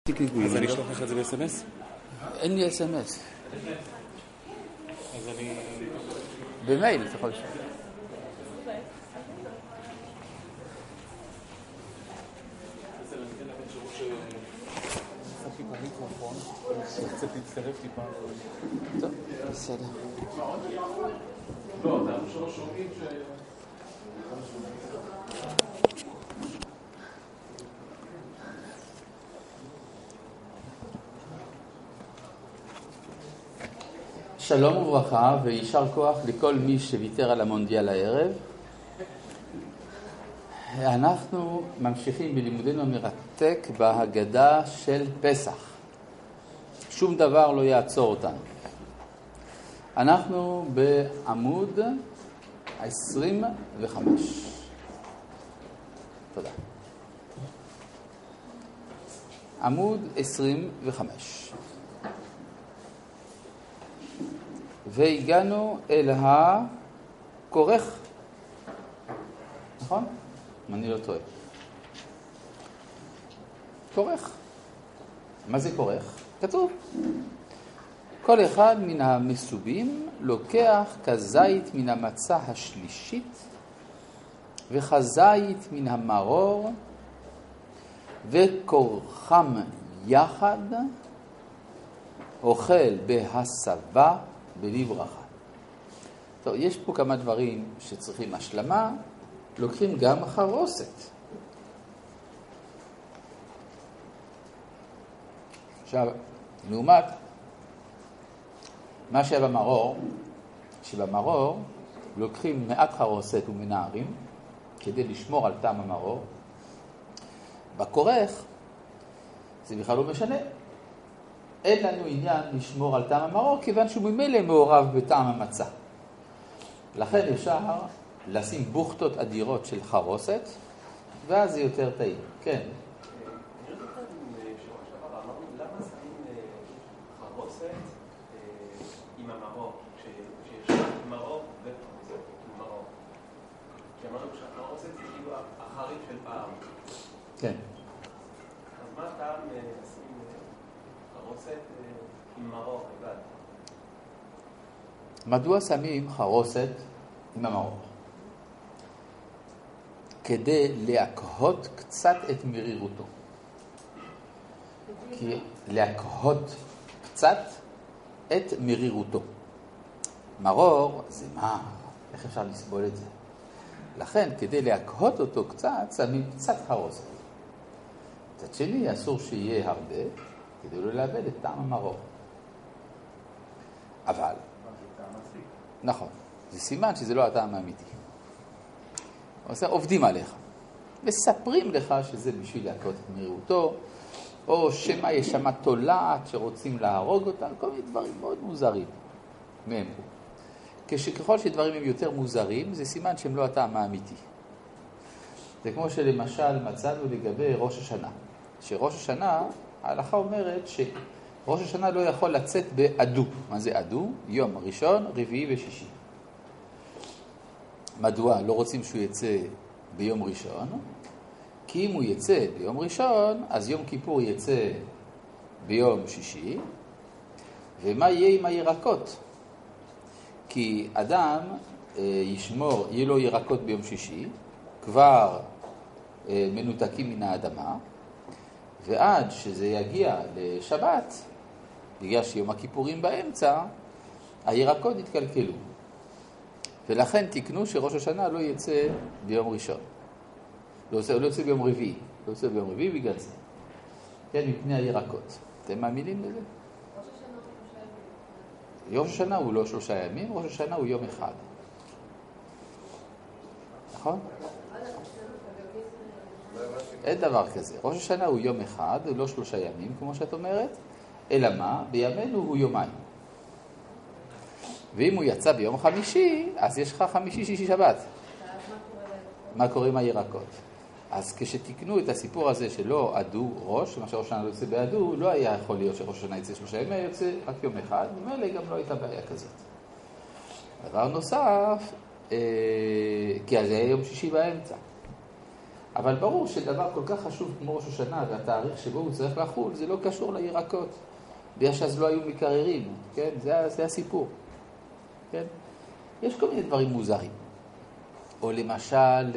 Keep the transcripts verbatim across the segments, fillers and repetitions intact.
אז אני אשלוח לך את זה ב-אס אם אס? אין לי אס אם אס. אז אני... במייל, אתה יכול לשאול. קצת להצטרף טיפה. טוב, בסדר. לא, זה אנחנו שלוש שומעים ש... שלום וברכה וישר כוח לכל מי שוויתר על המונדיאל הערב. אנחנו ממשיכים בלימודנו המרתק בהגדה של פסח. שום דבר לא יעצור אותנו. אנחנו בעמוד עשרים וחמש. תודה. עמוד עשרים וחמש. והגענו אל הכורך. נכון? אם אני לא טועה. כורך. מה זה כורך? כתוב. כל אחד מן המסובים לוקח כזית מן המצה השלישית וכזית מן המרור וכורחם יחד אוכל בהסבה בלי ברכה. טוב, יש פה כמה דברים שצריכים השלמה. לוקחים גם חרוסת. עכשיו, לעומת מה שהיה במרור, שבמרור לוקחים מעט חרוסת ומנערים כדי לשמור על טעם המרור. בכורך זה בכלל לא משנה. אין לנו עניין לשמור על טעם המרור, כיוון שהוא ממילא מעורב בטעם המצה. לכן אפשר לשים בוכתות אדירות של חרוסת, ואז זה יותר טעים. כן. אני רוצה לדעת אם שבוע שעבר אמרנו, למה שמים חרוסת עם המרור, כשיש מרור וחרוסת עם מרור? כי אמרנו שהחרוסת זה כאילו החריף של פעם. כן. אז מה הטעם לשים חרוסת עם מרור לבד? מדוע שמים חרוסת עם המרור? כדי להקהות קצת את מרירותו. כי להקהות קצת את מרירותו. מרור זה מה? איך אפשר לסבול את זה? לכן, כדי להקהות אותו קצת, שמים קצת חרוסת. מצד שני, אסור שיהיה הרבה, כדי לא לאבד את טעם המרור. אבל, נכון, זה סימן שזה לא הטעם האמיתי. עובדים עליך, מספרים לך שזה בשביל להקהות את מרירותו, או שמא יש שם תולעת שרוצים להרוג אותה, כל מיני דברים מאוד מוזרים מהם פה. כשככל שדברים הם יותר מוזרים, זה סימן שהם לא הטעם האמיתי. זה כמו שלמשל מצאנו לגבי ראש השנה. שראש השנה, ההלכה אומרת שראש השנה לא יכול לצאת באדו. מה זה אדו? יום ראשון, רביעי ושישי. מדוע? לא רוצים שהוא יצא ביום ראשון, כי אם הוא יצא ביום ראשון, אז יום כיפור יצא ביום שישי, ומה יהיה עם הירקות? כי אדם אה, ישמור, יהיה לו ירקות ביום שישי, כבר אה, מנותקים מן האדמה, ועד שזה יגיע לשבת, בגלל שיום הכיפורים באמצע, הירקות יתקלקלו. ולכן תקנו שראש השנה לא יצא ביום ראשון. לא יצא, לא יצא ביום רביעי. לא יצא ביום רביעי בגלל זה. כן, מפני הירקות. אתם מאמינים בזה? ראש השנה הוא שלושה ימים. ראש השנה הוא לא שלושה ימים, ראש השנה הוא יום אחד. נכון? אין דבר כזה. ראש השנה הוא יום אחד, הוא לא שלושה ימים, כמו שאת אומרת, אלא מה? בימינו הוא יומיים. ואם הוא יצא ביום חמישי, אז יש לך חמישי, שישי, שבת. מה קורה עם הירקות? אז כשתקנו את הסיפור הזה שלא עדו ראש, מה שראש השנה לא יוצא בעדו, לא היה יכול להיות שראש השנה יצא שלושה ימים, יוצא רק יום אחד, ומילא גם לא הייתה בעיה כזאת. דבר נוסף, אה, כי אז היה יום שישי באמצע. אבל ברור שדבר כל כך חשוב כמו ראש השנה והתאריך שבו הוא צריך לחול, זה לא קשור לירקות. בגלל שאז לא היו מקררים, כן? זה, זה הסיפור. כן? יש כל מיני דברים מוזרים. או למשל,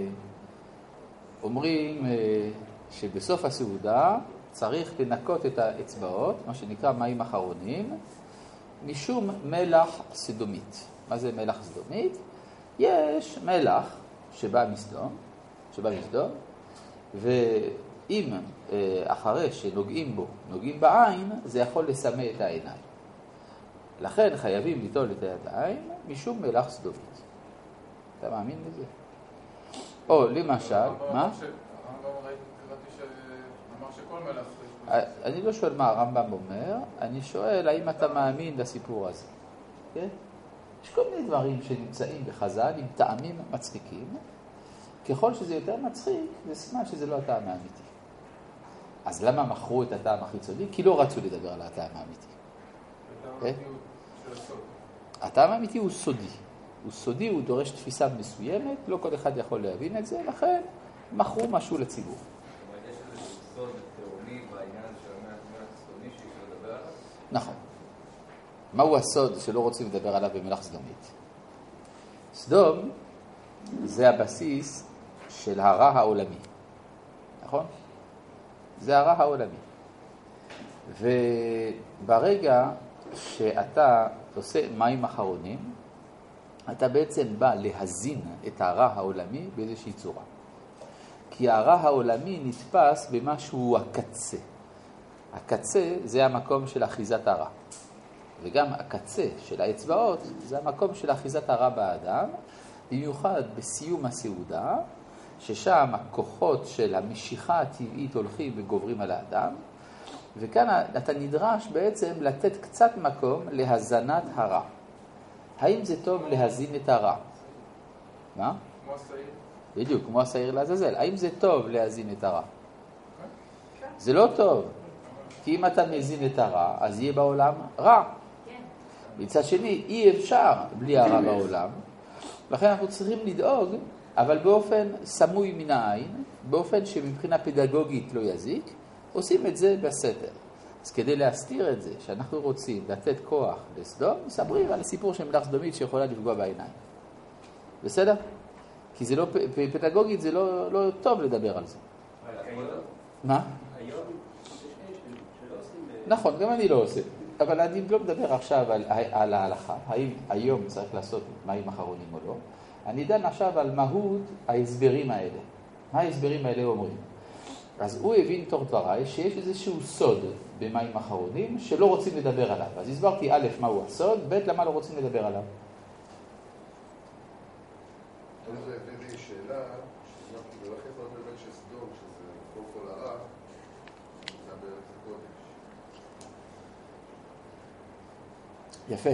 אומרים שבסוף הסעודה צריך לנקות את האצבעות, מה שנקרא מים אחרונים, משום מלח סדומית. מה זה מלח סדומית? יש מלח שבא מסדום, שבא מסדום, ואם אחרי שנוגעים בו, נוגעים בעין, זה יכול לסמא את העיניים. לכן חייבים ליטול את הידיים משום מלח סדומית. אתה מאמין בזה? או למשל, מה? הרמב"ם קראתי שאמר שכל מלח... אני לא שואל מה הרמב"ם אומר, אני שואל האם אתה מאמין לסיפור הזה. כן? יש כל מיני דברים שנמצאים בחז"ל עם טעמים מצחיקים. ככל שזה יותר מצחיק, זה סימן שזה לא הטעם האמיתי. אז למה מכרו את הטעם החיצוני? כי לא רצו לדבר על הטעם האמיתי. הטעם האמיתי הוא של הסוד. הטעם האמיתי הוא סודי. הוא סודי, הוא דורש תפיסה מסוימת, לא כל אחד יכול להבין את זה, לכן מכרו משהו לציבור. זאת אומרת, יש איזה סוד תאומי בעניין של המלח הסדומי שאי אפשר לדבר עליו? נכון. מהו הסוד שלא רוצים לדבר עליו במלח סדומית? סדום זה הבסיס של הרע העולמי. נכון? זה הרע העולמי. וברגע שאתה עושה מים אחרונים, אתה בעצם בא להזין את הרע העולמי באיזושהי צורה. כי הרע העולמי נתפס במשהו הקצה. הקצה זה המקום של אחיזת הרע. וגם הקצה של האצבעות זה המקום של אחיזת הרע באדם, במיוחד בסיום הסעודה, ששם הכוחות של המשיכה הטבעית הולכים וגוברים על האדם, וכאן אתה נדרש בעצם לתת קצת מקום להזנת הרע. האם זה טוב להזין את הרע? מה? כמו השעיר. בדיוק, כמו השעיר לעזאזל. האם זה טוב להזין את הרע? זה לא טוב. כי אם אתה מזין את הרע, אז יהיה בעולם רע. מצד שני, אי אפשר בלי הרע בעולם. לכן אנחנו צריכים לדאוג, אבל באופן סמוי מן העין, באופן שמבחינה פדגוגית לא יזיק, עושים את זה בסתר. אז כדי להסתיר את זה, שאנחנו רוצים לתת כוח לסדום, מספרים על הסיפור של מלח סדומית שיכולה לפגוע בעיניים. בסדר? כי זה לא, פדגוגית זה לא, לא טוב לדבר על זה. מה? היום יש שלא עושים... נכון, גם אני לא עושה. אבל אני לא מדבר עכשיו על, על ההלכה, האם היום צריך לעשות מים אחרונים או לא. אני דן עכשיו על מהות ההסברים האלה. מה ההסברים האלה אומרים? אז הוא הבין תוך דבריי שיש איזשהו סוד במים אחרונים שלא רוצים לדבר עליו. אז הסברתי א', מהו הסוד, ב', למה לא רוצים לדבר עליו. זה הביא לי שאלה, שאמרתי, ולא יכול להיות באמת שסדום, שזה כל כל הרע, זה בארץ הקודש. יפה.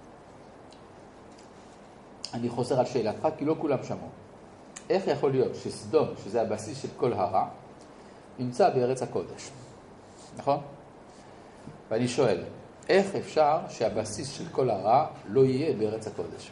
אני חוזר על שאלתך, כי לא כולם שמעו. איך יכול להיות שסדום, שזה הבסיס של כל הרע, נמצא בארץ הקודש? נכון? ואני שואל, איך אפשר שהבסיס של כל הרע לא יהיה בארץ הקודש?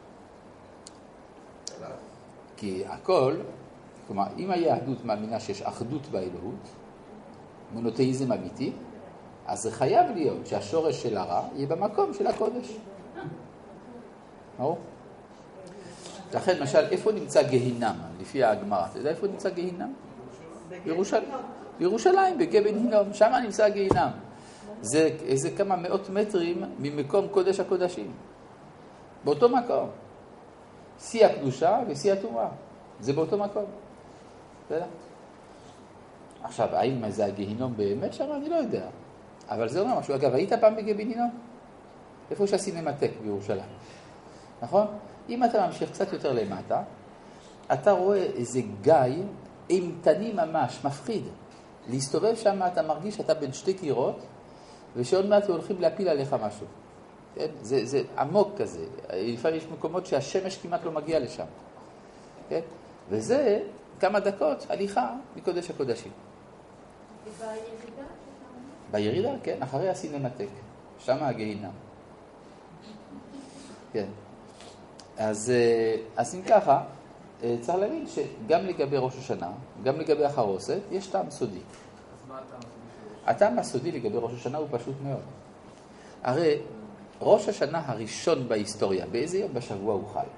כי הכל, כלומר, אם היהדות מאמינה שיש אחדות באלוהות, מונותאיזם אמיתי, אז זה חייב להיות שהשורש של הרע יהיה במקום של הקודש. ברור? לכן, למשל, איפה נמצא גהינם, לפי הגמרא? אתה יודע איפה נמצא גהינם? בירושלים. בירושלים, בגבן הינום, שם נמצא גהינם. זה איזה כמה מאות מטרים ממקום קודש הקודשים. באותו מקום. שיא הקדושה ושיא הטומאה. זה באותו מקום. בסדר? עכשיו, האם זה הגהינום באמת שם? אני לא יודע. אבל זה אומר משהו. אגב, היית פעם בגבן הינום? איפה יש הסינמטק בירושלים? נכון? אם אתה ממשיך קצת יותר למטה, אתה רואה איזה גיא אימתני ממש, מפחיד. להסתובב שם אתה מרגיש שאתה בין שתי קירות, ושעוד מעט הולכים להפיל עליך משהו. כן? זה, זה עמוק כזה. לפעמים יש מקומות שהשמש כמעט לא מגיע לשם. כן? וזה כמה דקות הליכה מקודש הקודשים. ובירידה? בירידה, כן, אחרי הסינמטק. שם הגהינם. כן. אז, אז אם ככה, צריך להבין שגם לגבי ראש השנה, גם לגבי החרוסת, יש טעם סודי. אז מה הטעם הסודי של ראש? הטעם הסודי לגבי ראש השנה הוא פשוט מאוד. הרי ראש השנה הראשון בהיסטוריה, באיזה יום בשבוע הוא חל?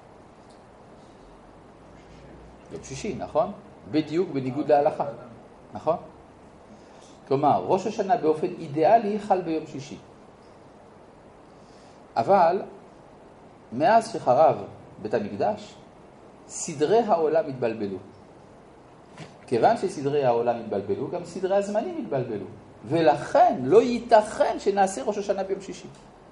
יום שישי, נכון? בדיוק בניגוד להלכה, נכון? כלומר, ראש השנה באופן אידיאלי חל ביום שישי. אבל מאז שחרב בית המקדש, סדרי העולם התבלבלו. כיוון שסדרי העולם התבלבלו, גם סדרי הזמנים התבלבלו. ולכן לא ייתכן שנעשה ראש השנה ביום שישי.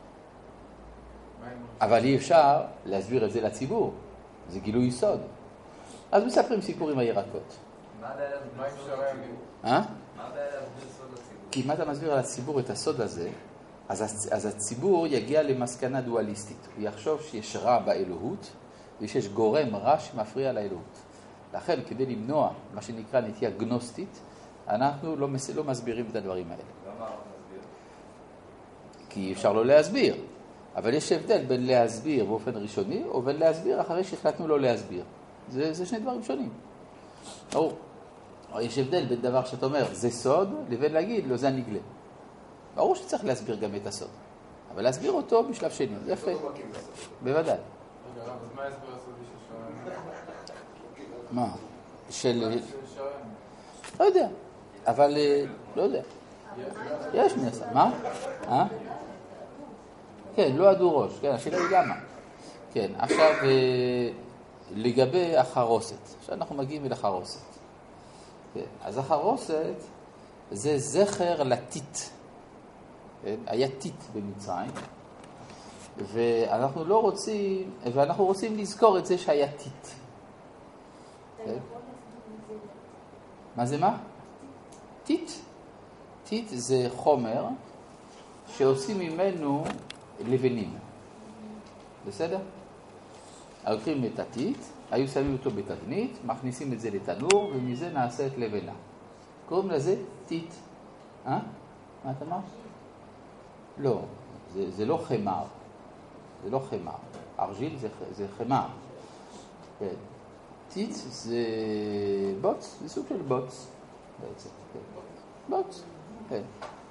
אבל אי אפשר להסביר את זה לציבור. זה גילוי סוד. אז מספרים סיפור עם הירקות. מה הבעיה מה להסביר סוד אפשר לציבור? להגיד? אה? מה הבעיה להסביר סוד לציבור? כי אם אתה מסביר על הציבור את הסוד הזה, אז, הצ- אז הציבור יגיע למסקנה דואליסטית. הוא יחשוב שיש רע באלוהות, ושיש גורם רע שמפריע לאלוהות. לכן, כדי למנוע מה שנקרא נטייה גנוסטית, אנחנו לא, מס... לא מסבירים את הדברים האלה. למה אנחנו נסביר? כי אפשר לא להסביר. אבל יש הבדל בין להסביר באופן ראשוני, או בין להסביר אחרי שהחלטנו לא להסביר. זה, זה שני דברים שונים. ברור. יש הבדל בין דבר שאתה אומר, זה סוד, לבין להגיד, לא, זה הנגלה. ברור שצריך להסביר גם את הסוד. אבל להסביר אותו בשלב שני. יפה. בוודאי. רגע, רב, אז מה ההסבר הסודי של שרן? מה? של... של שרן? לא יודע. אבל לא יודע. יש מנסה. מה? אה? כן, לא עדו ראש. כן, השאלה היא למה. כן, עכשיו לגבי החרוסת. עכשיו אנחנו מגיעים אל החרוסת. כן, אז החרוסת זה זכר לטיט. כן? היה טיט במצרים. ואנחנו לא רוצים, ואנחנו רוצים לזכור את זה שהיה טיט. כן? מה זה מה? טיט. טיט זה חומר שעושים ממנו לבנים. בסדר? לוקחים את הטיט, היו שמים אותו בתבנית, מכניסים את זה לתנור, ומזה נעשית לבנה. קוראים לזה טיט. אה? מה אתה אמר? לא, זה, זה לא חמר. זה לא חמר. ארג'יל זה, זה חמר. כן. טיט זה בוץ, זה סוג של בוץ. בעצם, כן. בוץ. כן.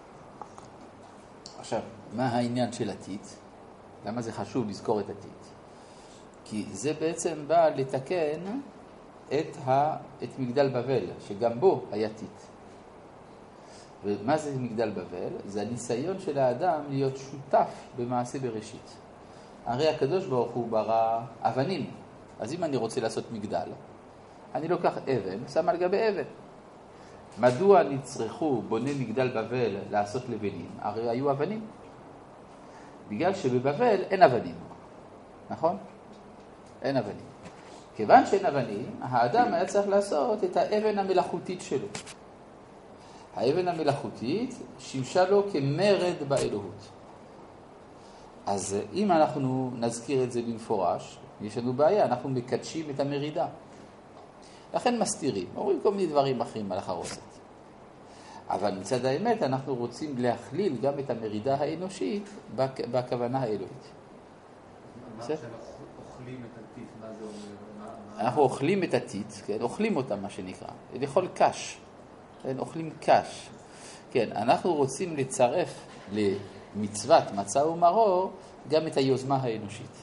עכשיו, מה העניין של הטיט? למה זה חשוב לזכור את הטיט? כי זה בעצם בא לתקן את, ה, את מגדל בבל, שגם בו היה טיט. ומה זה מגדל בבל? זה הניסיון של האדם להיות שותף במעשה בראשית. הרי הקדוש ברוך הוא ברא אבנים. אז אם אני רוצה לעשות מגדל, אני לוקח אבן, שם על גבי אבן. מדוע נצרכו בוני מגדל בבל לעשות לבנים? הרי היו אבנים. בגלל שבבבל אין אבנים. נכון? אין אבנים. כיוון שאין אבנים, האדם היה צריך לעשות את האבן המלאכותית שלו. האבן המלאכותית שימשה לו כמרד באלוהות. אז אם אנחנו נזכיר את זה במפורש, יש לנו בעיה, אנחנו מקדשים את המרידה. לכן מסתירים, אומרים כל מיני דברים אחרים על החרוסת. אבל מצד האמת אנחנו רוצים להכליל גם את המרידה האנושית בכוונה האלוהית. אמרת שאנחנו אוכלים את הטיט, מה זה אומר? אנחנו אוכלים את הטיט, כן? אוכלים אותם מה שנקרא. לאכול קש. כן? אוכלים קש. כן, אנחנו רוצים לצרף למצוות מצה ומרור גם את היוזמה האנושית.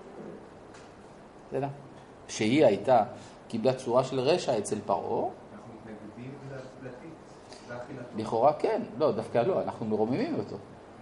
בסדר? שהיא הייתה, קיבלה צורה של רשע אצל פרעה. אנחנו מתנגדים לטיט, לאכילתו. לכאורה כן, לא, דווקא לא, אנחנו מרוממים אותו.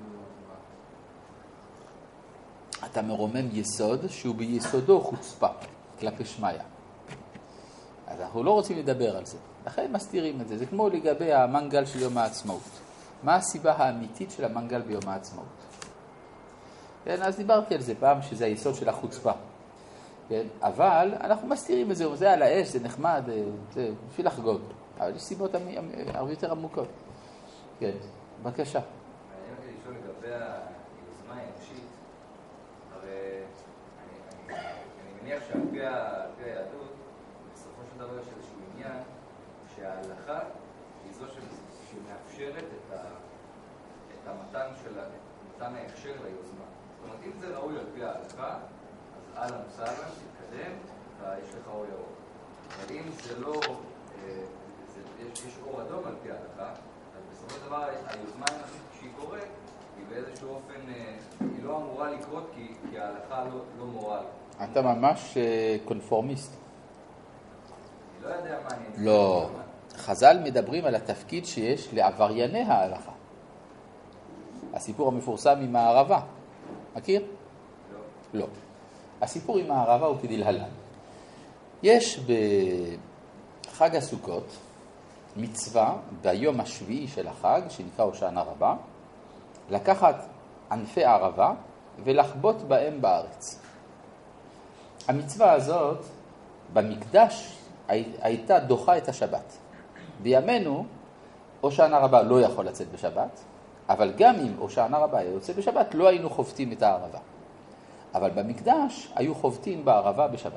אתה מרומם יסוד שהוא ביסודו חוצפה כלפי שמיה. אז אנחנו לא רוצים לדבר על זה. לכן מסתירים את זה. זה כמו לגבי המנגל של יום העצמאות. מה הסיבה האמיתית של המנגל ביום העצמאות? כן, אז דיברתי על זה פעם שזה היסוד של החוצפה. כן, אבל אנחנו מסתירים את זה. זה על האש, זה נחמד, זה בשביל לחגוג. אבל יש סיבות הרבה יותר עמוקות. כן, בבקשה. מעניין אותי לשאול לגבי היוזמה האנושית. הרי אני, אני, אני מניח שעל פי היהדות, בסופו של דבר יש איזשהו עניין שההלכה היא זו שמאפשרת את, ה, את המתן של מתן ההכשר ליוזמה. זאת אומרת, אם זה ראוי על פי ההלכה, אז אהלן וסהלן, תתקדם, יש לך אור ירוק. אבל אם זה לא, יש אור אדום על פי ההלכה, אז בסופו של דבר היוזמה האנושית כשהיא קורית, היא באיזשהו אופן, היא לא אמורה לקרות כי ההלכה לא מורה. אתה ממש קונפורמיסט. אני לא יודע מה אני... לא. חז"ל מדברים על התפקיד שיש לעברייני ההלכה. הסיפור המפורסם עם הערבה. מכיר? לא. לא. הסיפור עם הערבה הוא כדלהלן. יש בחג הסוכות מצווה ביום השביעי של החג, שנקרא הושענא רבה, לקחת ענפי ערבה ולחבוט בהם בארץ. המצווה הזאת במקדש הייתה דוחה את השבת. בימינו הושענא רבה לא יכול לצאת בשבת, אבל גם אם הושענא רבה יוצא בשבת לא היינו חובטים את הערבה. אבל במקדש היו חובטים בערבה בשבת.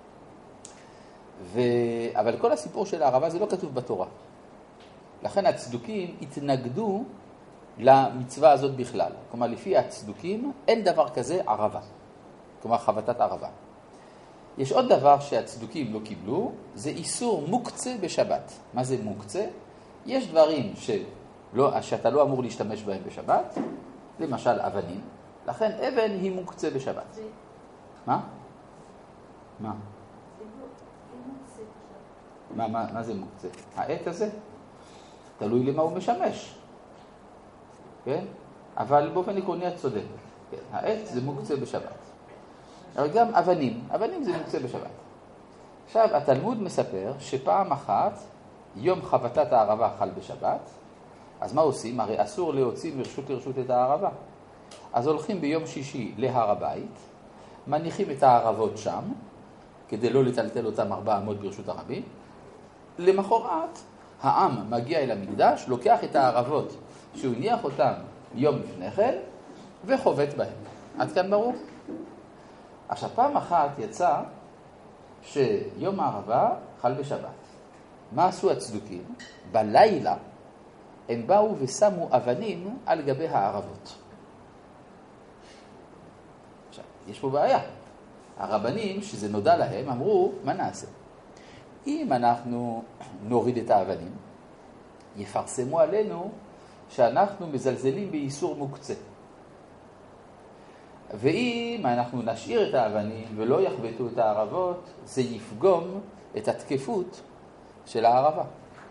ו... אבל כל הסיפור של הערבה זה לא כתוב בתורה. לכן הצדוקים התנגדו למצווה הזאת בכלל. כלומר, לפי הצדוקים אין דבר כזה ערבה. כלומר, חבטת ערבה. יש עוד דבר שהצדוקים לא קיבלו, זה איסור מוקצה בשבת. מה זה מוקצה? יש דברים שלא, שאתה לא אמור להשתמש בהם בשבת, למשל אבנים, לכן אבן היא מוקצה בשבת. זה... מה? מה? זה מוקצה בשבת. מה, מה, מה זה מוקצה? העט הזה? תלוי למה הוא משמש. כן? אבל באופן עקרוני את צודק. כן, העט זה מוקצה בשבת. אבל גם אבנים, אבנים זה מוקצה בשבת. עכשיו, התלמוד מספר שפעם אחת יום חבטת הערבה חל בשבת, אז מה עושים? הרי אסור להוציא מרשות לרשות את הערבה. אז הולכים ביום שישי להר הבית, מניחים את הערבות שם, כדי לא לטלטל אותם ארבע אמות ברשות הרבים. למחרת, העם מגיע אל המקדש, לוקח את הערבות שהוא הניח אותם יום לפני כן, וחובט בהם. עד כאן ברור? עכשיו, פעם אחת יצא שיום הערבה חל בשבת. מה עשו הצדוקים? בלילה הם באו ושמו אבנים על גבי הערבות. עכשיו, יש פה בעיה. הרבנים, שזה נודע להם, אמרו, מה נעשה? אם אנחנו נוריד את האבנים, יפרסמו עלינו שאנחנו מזלזלים באיסור מוקצה. ואם אנחנו נשאיר את האבנים ולא יחבטו את הערבות, זה יפגום את התקפות של הערבה.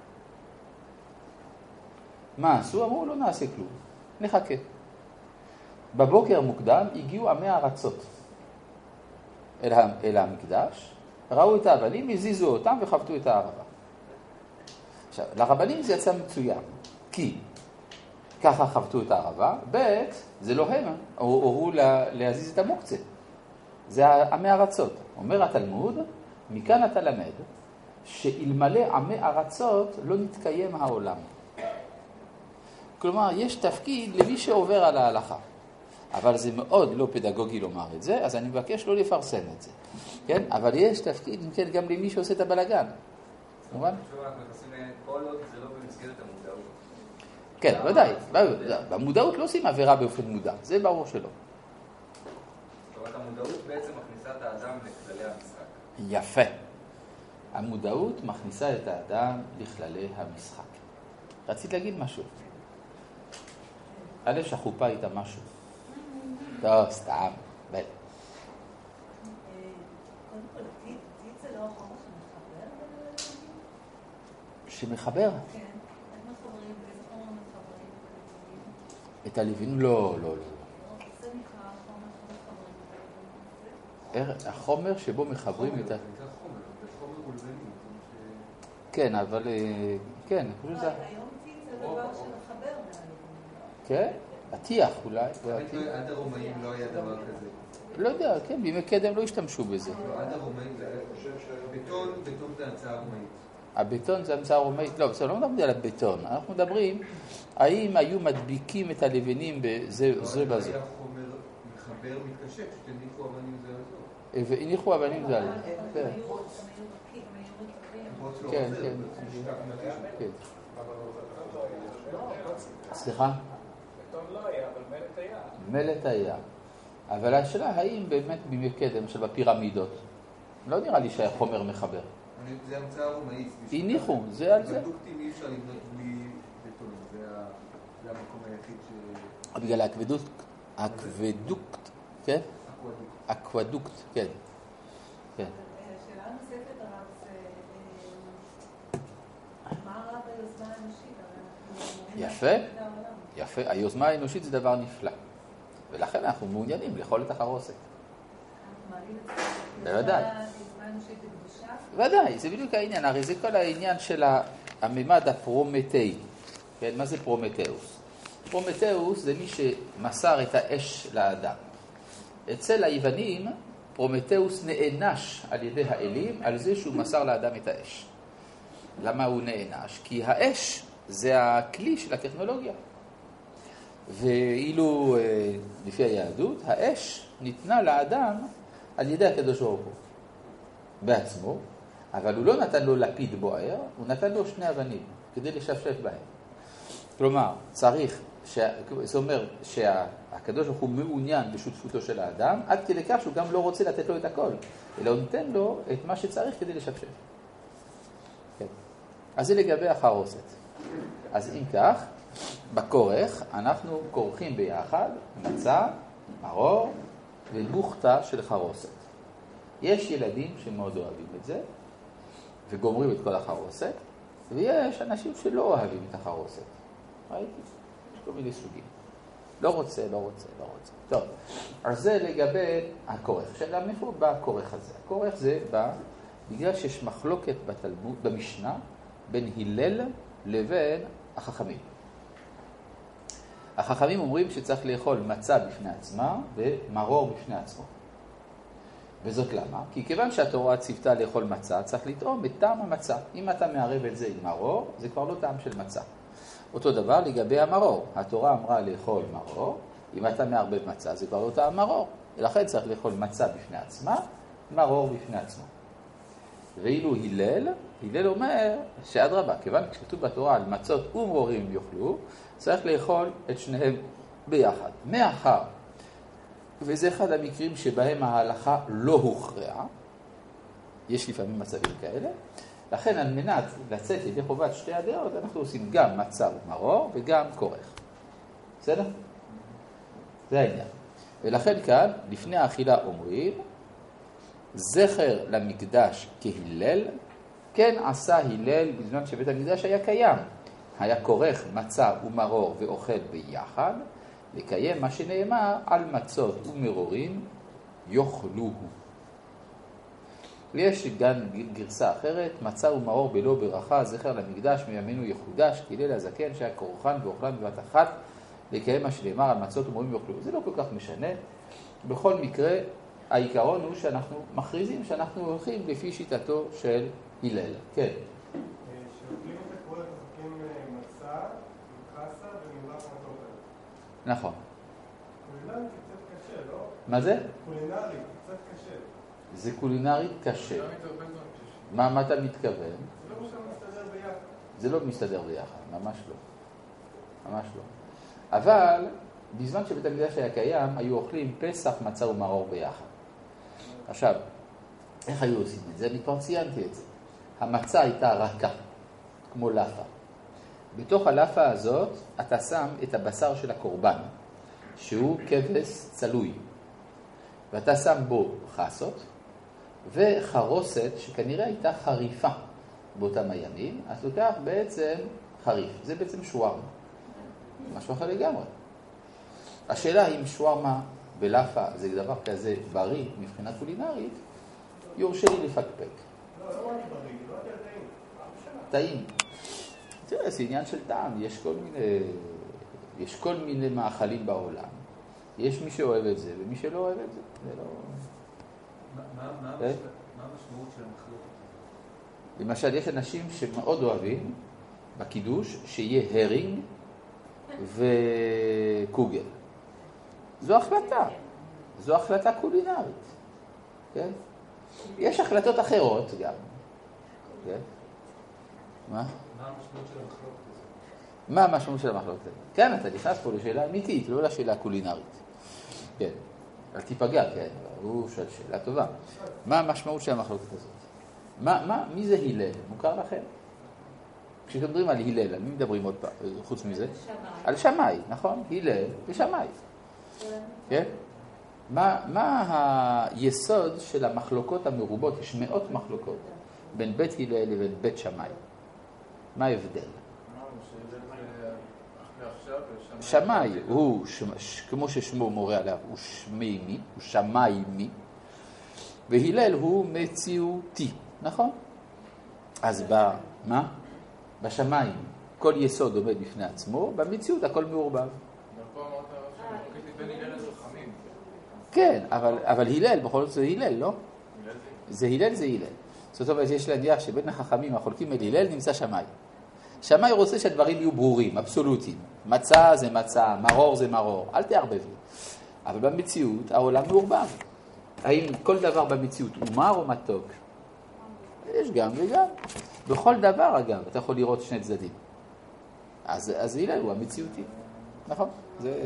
מה עשו? אמרו, לא נעשה כלום, נחכה. בבוקר מוקדם הגיעו עמי ארצות אל, אל המקדש, ראו את האבנים, הזיזו אותם וחבטו את הערבה. עכשיו, לרבנים זה יצא מצוין, כי ככה חבטו את הערבה, ב' זה לא הם, הורו להזיז את המוקצה. זה עמי ארצות. אומר התלמוד, מכאן אתה למד, שאלמלא עמי ארצות לא נתקיים העולם. כלומר, יש תפקיד למי שעובר על ההלכה. אבל זה מאוד לא פדגוגי לומר את זה, אז אני מבקש לא לפרסם את זה. כן? אבל יש תפקיד, כן, גם למי שעושה את הבלגן. מובן? כל עוד זה לא במסגרת המודעות. כן, ודאי. במודעות לא עושים עבירה באופן מודע. זה ברור שלא. זאת אומרת, המודעות בעצם מכניסה את האדם לכללי המשחק. יפה. המודעות מכניסה את האדם לכללי המשחק. רצית להגיד משהו? אלה שהחופה הייתה משהו. לא, סתם. בל. קודם כל, טיט זה לא החומר שמחבר? שמחבר? כן. איך מחברים? באיזה חומר מחברים? את הלווינים? לא, לא, לא. זה נקרא החומר שמחברים. החומר שבו מחברים את ה... זה חומר, זה חומר גולבני. כן, אבל... כן, אני חושב שזה... היום טיט זה דבר שמחבר מהלווינים. כן? הטיח אולי. עד הרומאים לא היה דבר כזה. לא יודע, כן, בימי קדם לא השתמשו בזה. עד הרומאים זה היה חושב שבטון, בטון זה המצאה רומאית. הבטון זה המצאה רומאית, לא, בסדר, לא מדברים על הבטון, אנחנו מדברים האם היו מדביקים את הלבנים בזה בזה. היה חומר מחבר מתקשף, שתניחו אבנים זה על זה. והניחו אבנים זה על זה. כן, כן, כן. סליחה? בטון לא היה, אבל מלט היה. מלט היה. אבל השאלה האם באמת בימי קדם, למשל בפירמידות, לא נראה לי שהחומר מחבר. זה המצאה רומאית. הניחו, זה על זה. אקוודוקטים אי אפשר לבנות בלי בטון, זה המקום היחיד ש... בגלל האקוודוקט, אקוודוקט, כן? אקוודוקט. אקוודוקט, כן. כן. שאלה נוספת הרב זה, מה הרב היוזמה האנושית? יפה, יפה. היוזמה האנושית זה דבר נפלא. ולכן אנחנו מעוניינים לאכול את החרוסת. בוודאי. בוודאי, זה בדיוק העניין. הרי זה כל העניין של הממד הפרומטאי. כן, מה זה פרומטאוס? פרומטאוס זה מי שמסר את האש לאדם. אצל היוונים, פרומטאוס נענש על ידי האלים על זה שהוא מסר לאדם את האש. למה הוא נענש? כי האש זה הכלי של הטכנולוגיה. ואילו לפי היהדות, האש ניתנה לאדם על ידי הקדוש ברוך הוא בעצמו, אבל הוא לא נתן לו לפיד בוער, הוא נתן לו שני אבנים כדי לשפשף בהם. כלומר, צריך, ש... זה אומר שהקדוש ברוך הוא מעוניין בשותפותו של האדם, עד כדי כך שהוא גם לא רוצה לתת לו את הכל, אלא הוא נותן לו את מה שצריך כדי לשפשף. כן. אז זה לגבי החרוסת. אז אם כך, בכורך אנחנו כורכים ביחד מצה, מרור ובוכתה של חרוסת. יש ילדים שמאוד אוהבים את זה וגומרים את כל החרוסת, ויש אנשים שלא אוהבים את החרוסת. ראיתי? יש כל מיני סוגים. לא רוצה, לא רוצה, לא רוצה. טוב, אז זה לגבי הכורך. שאלה מאיפה בא הכורך הזה? הכורך זה בא בגלל שיש מחלוקת בתלמוד, במשנה, בין הלל לבין החכמים. החכמים אומרים שצריך לאכול מצה בפני עצמה ומרור בפני עצמו. וזאת למה? כי כיוון שהתורה ציוותה לאכול מצה, צריך לטעום את טעם המצה. אם אתה מערב את זה עם מרור, זה כבר לא טעם של מצה. אותו דבר לגבי המרור. התורה אמרה לאכול מרור, אם אתה מערבב מצה, זה כבר לא טעם מרור. ולכן צריך לאכול מצה בפני עצמה, מרור בפני עצמו. ואילו הלל, הלל אומר שאדרבה, כיוון שכתוב בתורה על מצות ומרורים יאכלו, צריך לאכול את שניהם ביחד. מאחר, וזה אחד המקרים שבהם ההלכה לא הוכרעה, יש לפעמים מצבים כאלה, לכן על מנת לצאת ידי חובת שתי הדעות, אנחנו עושים גם מצה ומרור וגם כורך. בסדר? זה העניין. ולכן כאן, לפני האכילה אומרים, זכר למקדש כהלל, כן עשה הלל בזמן שבית המקדש היה קיים. היה כורך מצה ומרור ואוכל ביחד, לקיים מה שנאמר על מצות ומרורים יאכלוהו. ויש גם גרסה אחרת, מצה ומרור בלא ברכה, זכר למקדש מימינו יחודש, כהלל הזקן שהיה כורחן ואוכלן בבת אחת, לקיים מה שנאמר על מצות ומרורים יאכלוהו. זה לא כל כך משנה. בכל מקרה, העיקרון הוא שאנחנו מכריזים שאנחנו הולכים לפי שיטתו של הלל. כן. שאוכלים את הכורך מחכים מצה, חסה ומלח מתוקה. נכון. קולינרית קצת קשה, לא? מה זה? קולינרית קצת קשה. זה קולינרית קשה. מה, מה אתה מתכוון? זה לא מסתדר ביחד. זה לא מסתדר ביחד, ממש לא. ממש לא. אבל בזמן שבית המקדש היה קיים, היו אוכלים פסח, מצה ומרור ביחד. עכשיו, איך היו עושים את זה? אני כבר ציינתי את זה. המצה הייתה רכה, כמו לפה. בתוך הלפה הזאת אתה שם את הבשר של הקורבן, שהוא כבש צלוי. ואתה שם בו חסות וחרוסת שכנראה הייתה חריפה באותם הימים, אז לוקח בעצם חריף. זה בעצם שווארמה. משהו אחר לגמרי. השאלה אם שווארמה בלפה זה דבר כזה בריא מבחינה קולינרית, יורשה לי לפקפק. לא, לא רק בריא, לא יותר טעים. טעים. תראה, זה עניין של טעם. יש כל מיני, יש כל מיני מאכלים בעולם. יש מי שאוהב את זה ומי שלא אוהב את זה. זה לא... מה המשמעות של המחלוקת? למשל, יש אנשים שמאוד אוהבים בקידוש שיהיה הרינג וקוגל. זו החלטה. זו החלטה קולינרית. כן? יש החלטות אחרות גם. כן? מה? מה המשמעות של המחלוקת הזאת? מה המשמעות של המחלוקת הזאת? כן, אתה נכנס פה לשאלה אמיתית, לא לשאלה קולינרית. כן. אל תיפגע, כן, הוא שואל שאלה טובה. מה המשמעות של המחלוקת הזאת? מה, מה, מי זה הלל? מוכר לכם? כשאתם מדברים על הלל, על מי מדברים עוד פעם, חוץ מזה? על שמאי, נכון? הלל ושמאי. כן? מה, מה היסוד של המחלוקות המרובות? יש מאות מחלוקות בין בית הלל לבין בית שמאי. מה ההבדל? שמאי הוא, כמו ששמו מורה עליו, הוא שמימי, הוא שמאימי, והלל הוא מציאותי, נכון? אז ב... מה? בשמיים כל יסוד עומד בפני עצמו, במציאות הכל מעורבב. כן, אבל, אבל הלל, בכל זאת זה הלל, לא? זה הלל, זה הלל. זאת אומרת, יש להניח שבין החכמים החולקים אל הלל נמצא שמאי. שמאי רוצה שהדברים יהיו ברורים, אבסולוטיים. מצה זה מצה, מרור זה מרור, אל תערבבו. אבל במציאות העולם מעורבב. האם כל דבר במציאות הוא מר או מתוק? יש גם וגם. בכל דבר, אגב, אתה יכול לראות שני צדדים. אז, אז הלל הוא המציאותי. נכון? זה...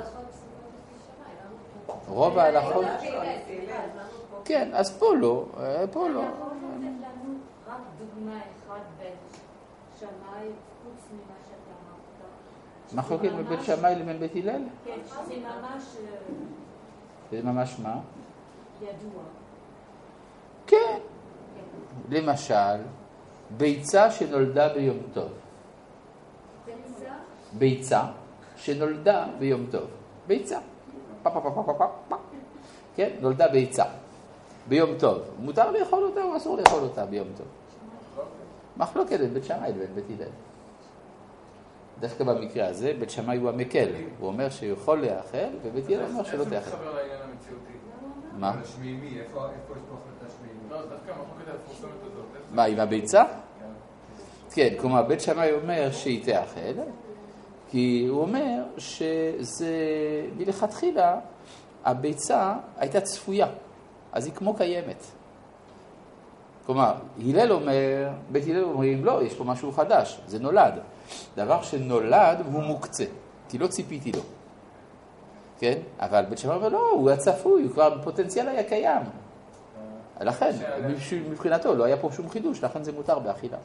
רוב ההלכות... כן, אז פה לא, פה לא. אתה יכול לתת לנו רק דוגמה אחת בין שמאי, חוץ ממה שאתה אמרת. מחלוקת בבית שמאי לבין בית הלל? כן, שזה ממש... זה ממש מה? ידוע. כן. למשל, ביצה שנולדה ביום טוב. ביצה? ביצה שנולדה ביום טוב. ביצה. פה פה פה פה פה פה. כן, נולדה ביצה. ביום טוב. מותר לאכול אותה או אסור לאכול אותה ביום טוב? מחלוקת בין בית שמאי לבין בית הלל. דווקא במקרה הזה, בית שמאי הוא המקל. הוא אומר שיכול לאכל, ובית הלל אומר שלא תאכל. איך זה מתחבר לעניין המציאותי? מה? השמימי, איפה יש פה החלטה שמימי? לא, דווקא המחלוקת המפורסמת הזאת. מה, עם הביצה? כן, כלומר, בית שמאי אומר שהיא תאכל, כי הוא אומר שזה מלכתחילה, הביצה הייתה צפויה, אז היא כמו קיימת. כלומר, הלל אומר, בית הלל אומרים, לא, יש פה משהו חדש, זה נולד. דבר שנולד הוא מוקצה, כי לא ציפיתי לו. כן? אבל בית שמאי אומר, לא, הוא היה צפוי, הוא כבר בפוטנציאל היה קיים. לכן, מבחינתו לא היה פה שום חידוש, לכן זה מותר באכילה.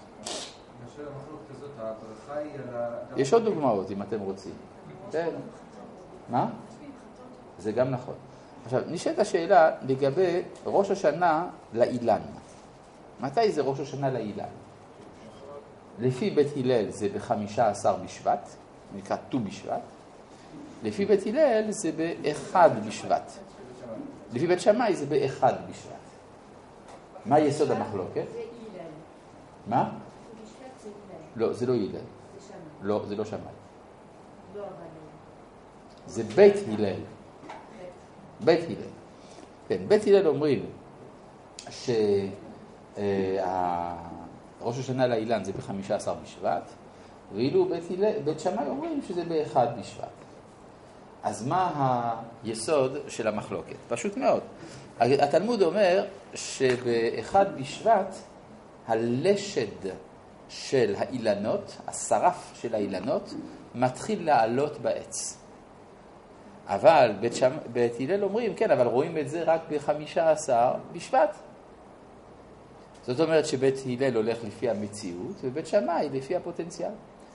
יש עוד דוגמאות אם אתם רוצים. כן. מה? זה גם נכון. עכשיו, נשאלת השאלה לגבי ראש השנה לאילן. מתי זה ראש השנה לאילן? לפי בית הלל זה בחמישה עשר בשבט, נקרא ט"ו בשבט. לפי בית הלל זה באחד בשבט. לפי בית שמאי זה באחד בשבט. מה יסוד המחלוקת? זה הלל. מה? בשבט זה הלל. לא, זה לא הלל. זה שמאי. לא, זה לא שמאי. לא, אבל... זה בית הלל. בית הלל. כן, בית הלל אומרים שראש השנה לאילן זה בחמישה עשר בשבט, ואילו בית, בית שמאי אומרים שזה באחד בשבט. אז מה היסוד של המחלוקת? פשוט מאוד. התלמוד אומר שבאחד בשבט הלשד של האילנות, השרף של האילנות, מתחיל לעלות בעץ. אבל בית, שם, בית הלל אומרים, כן, אבל רואים את זה רק בחמישה עשר בשבט. זאת אומרת שבית הלל הולך לפי המציאות, ובית שמאי לפי הפוטנציאל.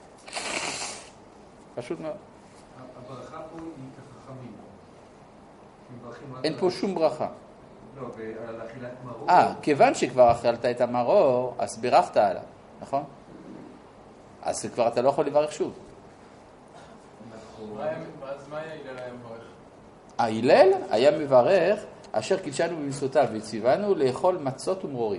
פשוט מאוד. הברכה פה היא כחכמים. אין פה שום ברכה. לא, על אכילת מרור. אה, כיוון שכבר אכלת את המרור, אז בירכת עליו, נכון? אז כבר אתה לא יכול לברך שוב. אז מה היה הלל היה מברך? ההלל היה מברך אשר קידשנו במצוותיו וציוונו לאכול מצות ומרורים.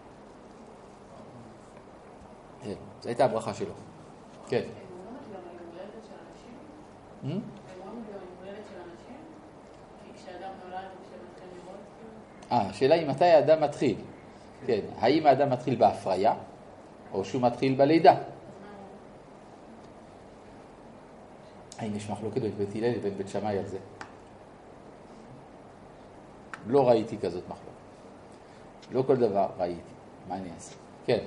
כן, זו הייתה הברכה שלו. כן. הם אומרים גם על הולדת של אנשים? הם אומרים גם על הולדת של אנשים? כי כשאדם נולד וכשמתחיל לראות? אה, השאלה היא מתי האדם מתחיל. כן, האם האדם מתחיל בהפריה או שהוא מתחיל בלידה? האם יש מחלוקת בין בית הלל לבין בית שמאי על זה? לא ראיתי כזאת מחלוקת. לא כל דבר ראיתי. מה אני אעשה? כן.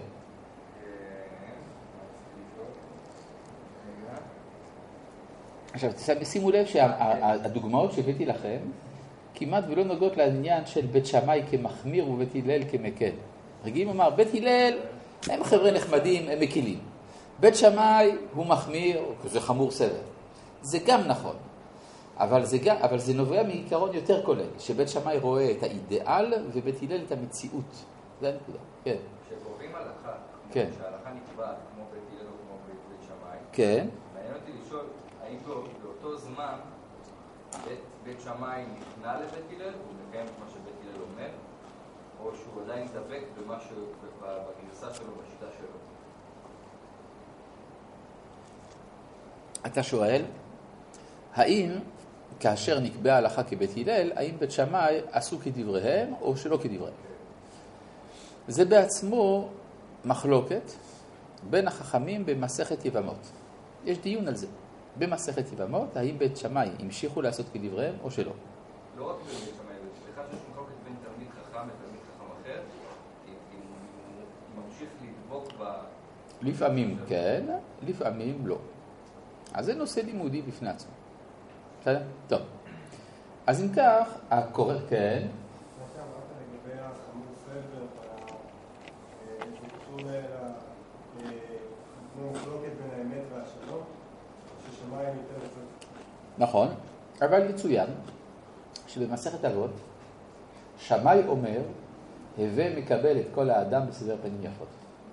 עכשיו, שימו לב שהדוגמאות שהבאתי לכם כמעט ולא נוגעות לעניין של בית שמאי כמחמיר ובית הלל כמקל. רגילים אומר, בית הלל הם חבר'ה נחמדים, הם מקילים. בית שמאי הוא מחמיר, זה חמור סבל. זה גם נכון. אבל זה, גם, אבל זה נובע מעיקרון יותר כולל, שבית שמאי רואה את האידיאל ובית הלל את המציאות. זה הנקודה. כן. כשקוראים הלכה, כן. שההלכה נקבעת כמו בית הלל או כמו בית, בית שמאי, כן. מעניין אותי לשאול, האם באותו זמן בית, בית שמאי נכנע לבית הלל, הוא מקיים את מה שבית הלל אומר, או שהוא עדיין דבק במה ש... בגרסה שלו, בשיטה שלו? אתה שואל, האם כאשר נקבעה ההלכה כבית הלל, האם בית שמאי עשו כדבריהם או שלא כדבריהם? זה בעצמו מחלוקת בין החכמים במסכת יבמות. יש דיון על זה. במסכת יבמות, האם בית שמאי המשיכו לעשות כדבריהם או שלא? לא רק בית שמאי, סליחה שיש מחלוקת בין תלמיד חכם לתלמיד חכם אחר, אם הוא ממשיך לדבוק ב... לפעמים כן, לפעמים לא. אז זה נושא לימודי בפני עצמו. בסדר? טוב. אז אם כך, הקורא כן. מה שאמרת לגבי החמור סבר, זה קשור למחלוקת בין האמת והשלום, ששמיים יותר לזה. נכון, אבל יצוין שבמסכת אבות, שמאי אומר, הווה מקבל את כל האדם בסבר פנים יפות.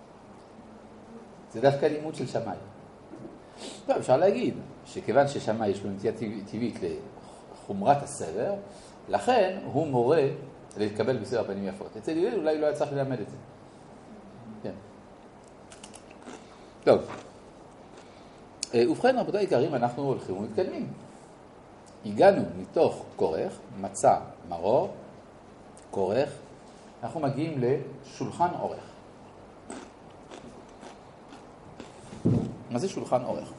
זה דווקא לימוד של שמאי. לא, אפשר להגיד שכיוון ששמאי יש לו נטייה טבעית לחומרת הסבר, לכן הוא מורה להתקבל בסבר פנים יפות. אצל הלל אולי לא היה צריך ללמד את זה. כן. טוב. ובכן, רבותיי היקרים, אנחנו הולכים ומתקדמים. הגענו מתוך כורך, מצה, מרור, כורך, אנחנו מגיעים לשולחן אורך. מה זה שולחן אורך?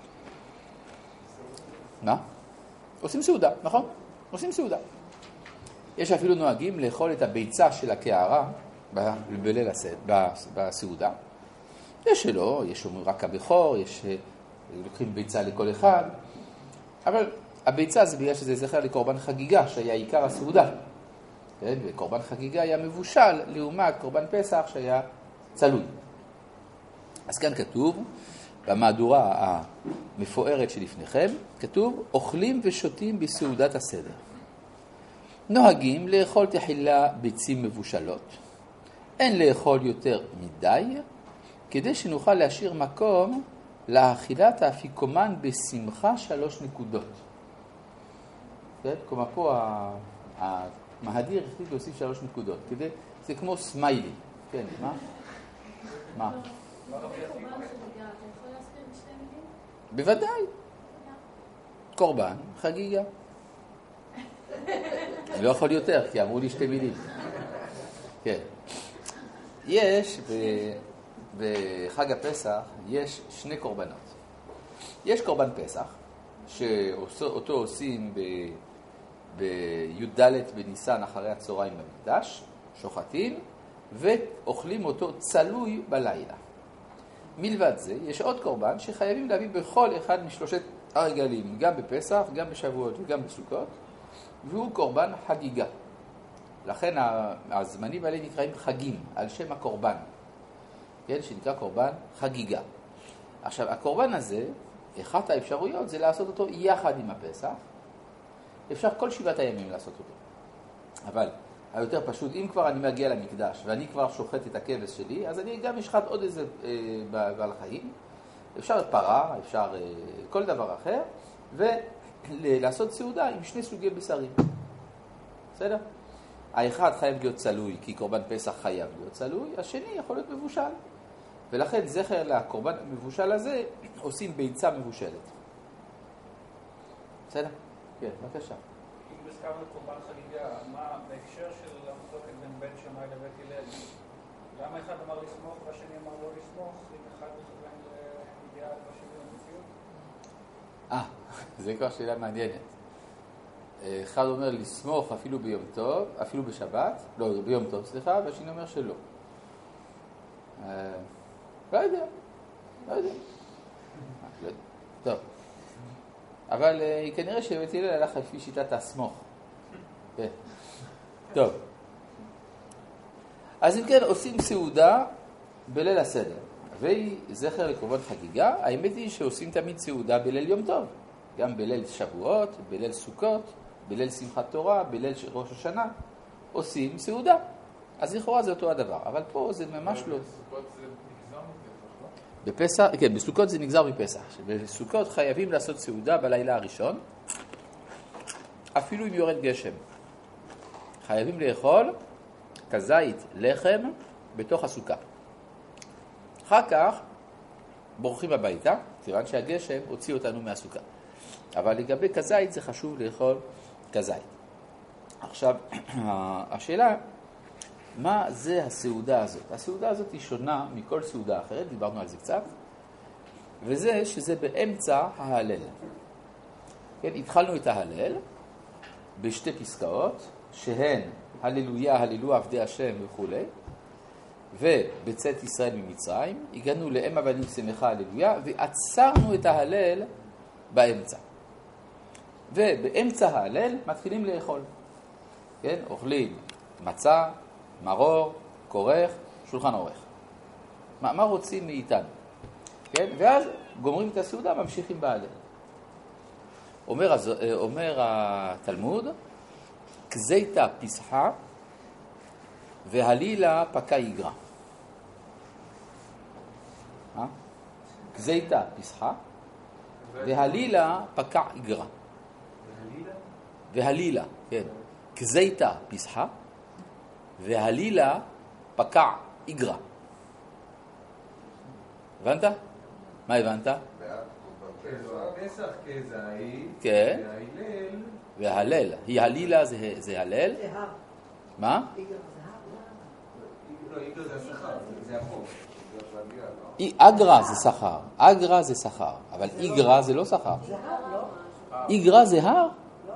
מה? עושים סעודה, נכון? עושים סעודה. יש אפילו נוהגים לאכול את הביצה של הקערה בליל הסעודה, בסעודה. יש שלא, יש רק הבכור, יש לוקחים ביצה לכל אחד, אבל הביצה זה בגלל שזה זכר לקורבן חגיגה, שהיה עיקר הסעודה. כן? וקורבן חגיגה היה מבושל לעומת קורבן פסח שהיה צלוי. אז כאן כתוב, במהדורה המפוארת שלפניכם, כתוב, אוכלים ושותים בסעודת הסדר. נוהגים לאכול תחילה ביצים מבושלות. אין לאכול יותר מדי, כדי שנוכל להשאיר מקום לאכילת האפיקומן בשמחה שלוש נקודות. כן? כלומר פה המהדיר החליט להוסיף שלוש נקודות. כדי, זה כמו סמיילי. כן, מה? מה? בוודאי. קורבן, חגיגה. אני לא יכול יותר, כי אמרו לי שתי מילים. כן. יש, בחג הפסח, יש שני קורבנות. יש קורבן פסח, שאותו עושים בי"ד בניסן אחרי הצהריים במקדש, שוחטים, ואוכלים אותו צלוי בלילה. מלבד זה, יש עוד קורבן שחייבים להביא בכל אחד משלושת הרגלים, גם בפסח, גם בשבועות וגם בסוכות, והוא קורבן חגיגה. לכן הזמנים האלה נקראים חגים, על שם הקורבן, כן? שנקרא קורבן חגיגה. עכשיו, הקורבן הזה, אחת האפשרויות זה לעשות אותו יחד עם הפסח. אפשר כל שבעת הימים לעשות אותו. אבל היותר פשוט, אם כבר אני מגיע למקדש ואני כבר שוחט את הכבש שלי, אז אני גם אשחט עוד איזה אה, בעל חיים. אפשר פרה, אפשר אה, כל דבר אחר, ולעשות סעודה עם שני סוגי בשרים. בסדר? האחד חייב להיות צלוי, כי קורבן פסח חייב להיות צלוי, השני יכול להיות מבושל. ולכן זכר לקורבן המבושל הזה עושים ביצה מבושלת. בסדר? כן, בבקשה. אם הזכרנו קורבן חגיגה, מה בהקשר של המחלוקת בין בית שמאי לבית הלל? למה אחד אמר לסמוך והשני אמר לא לסמוך? אם אחד מכוון לאידיאל והשני למציאות? אה, זה כבר שאלה מעניינת. אחד אומר לסמוך אפילו ביום טוב, אפילו בשבת, לא, ביום טוב, סליחה, והשני אומר שלא. לא יודע, לא יודע. טוב. אבל כנראה שבית הלל הלך לפי שיטת הסמוך. כן. טוב. אז אם כן, עושים סעודה בליל הסדר. והיא זכר לקורבן חגיגה. האמת היא שעושים תמיד סעודה בליל יום טוב. גם בליל שבועות, בליל סוכות, בליל שמחת תורה, בליל ראש השנה. עושים סעודה. אז לכאורה זה אותו הדבר. אבל פה זה ממש לא. בסוכות זה נגזר מפסח, לא? בפסח, כן, בסוכות זה נגזר מפסח. בסוכות חייבים לעשות סעודה בלילה הראשון. אפילו אם יורד גשם. חייבים לאכול כזית לחם בתוך הסוכה. אחר כך בורחים הביתה, כיוון שהגשם הוציא אותנו מהסוכה. אבל לגבי כזית זה חשוב לאכול כזית. עכשיו, השאלה, מה זה הסעודה הזאת? הסעודה הזאת היא שונה מכל סעודה אחרת, דיברנו על זה קצת, וזה שזה באמצע ההלל. כן, התחלנו את ההלל בשתי פסקאות, שהן הללויה, הללו עבדי השם וכו', ובצאת ישראל ממצרים, הגענו לאם הבנים שמחה הללויה, ועצרנו את ההלל באמצע. ובאמצע ההלל מתחילים לאכול. כן, אוכלים מצה, מרור, כורך, שולחן עורך. מה, מה רוצים מאיתנו? כן, ואז גומרים את הסעודה, ממשיכים בהלל. אומר, אומר התלמוד, כזיתה פסחה והלילה פקה יגרה. אה? כזיתה פסחה והלילה פקה יגרה. והלילה, כן. כזיתה פסחה והלילה פקע יגרה. הבנת? מה הבנת? פסח כזית, כן. וההלל. והלל. היא הלילה זה, זה הלל. זה הר. מה? איגר זה הר. לא, איגר זה השכר, זה החוק. אגרה זה שכר. אגרה זה שכר. אבל איגרה זה לא שכר. זה הר, לא? איגרה זה הר? לא.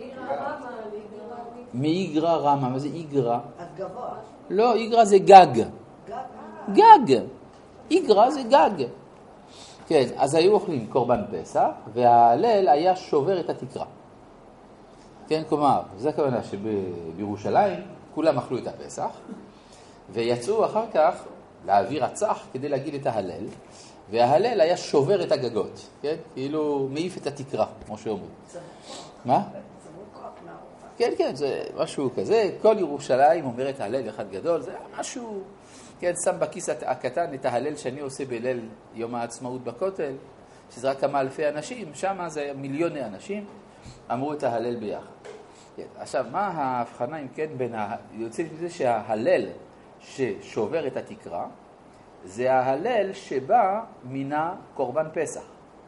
מאיגרה רמה. מה זה איגרה? אז גבוה. לא, איגרה זה גג. גג. גג. איגרה זה גג. כן, אז היו אוכלים קורבן פסח, וההלל היה שובר את התקרה. כן, כלומר, זו הכוונה שבירושלים כולם אכלו את הפסח, ויצאו אחר כך להעביר הצח כדי להגיד את ההלל, וההלל היה שובר את הגגות, כן? כאילו מעיף את התקרה, כמו שאומרים. מה? כן, כן, זה משהו כזה. כל ירושלים אומרת ההלל אחד גדול, זה משהו, כן, שם בכיס הקטן את ההלל שאני עושה בליל יום העצמאות בכותל, שזה רק כמה אלפי אנשים, שם זה מיליוני אנשים, אמרו את ההלל ביחד. כן, עכשיו, מה ההבחנה אם כן בין, ה... יוצא מזה שההלל ששובר את התקרה, זה ההלל שבא מן הקורבן פסח.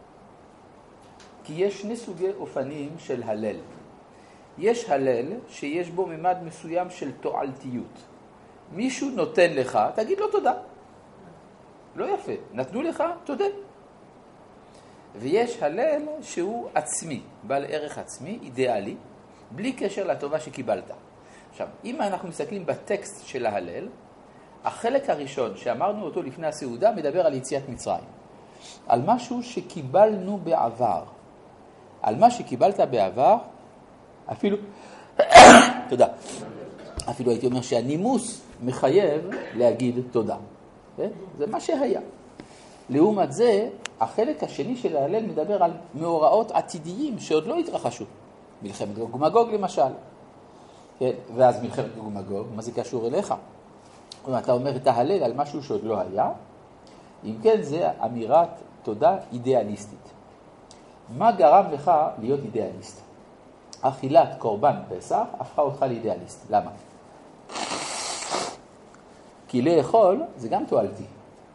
כי יש שני סוגי אופנים של הלל. יש הלל שיש בו ממד מסוים של תועלתיות. מישהו נותן לך, תגיד לו תודה. לא יפה, נתנו לך, תודה. ויש הלל שהוא עצמי, בעל ערך עצמי, אידיאלי, בלי קשר לטובה שקיבלת. עכשיו, אם אנחנו מסתכלים בטקסט של ההלל, החלק הראשון שאמרנו אותו לפני הסעודה מדבר על יציאת מצרים. על משהו שקיבלנו בעבר. על מה שקיבלת בעבר, אפילו, תודה. אפילו הייתי אומר שהנימוס מחייב להגיד תודה. זה מה שהיה. לעומת זה, החלק השני של ההלל מדבר על מאורעות עתידיים שעוד לא התרחשו. מלחמת גוג ומגוג למשל. כן? ואז מלחמת גוג ומגוג, מה זה קשור אליך? כלומר, אתה אומר את ההלל על משהו שעוד לא היה. אם כן, זה אמירת תודה אידיאליסטית. מה גרם לך להיות אידיאליסט? אכילת קורבן פסח הפכה אותך לאידיאליסט. למה? כי לאכול זה גם תועלתי.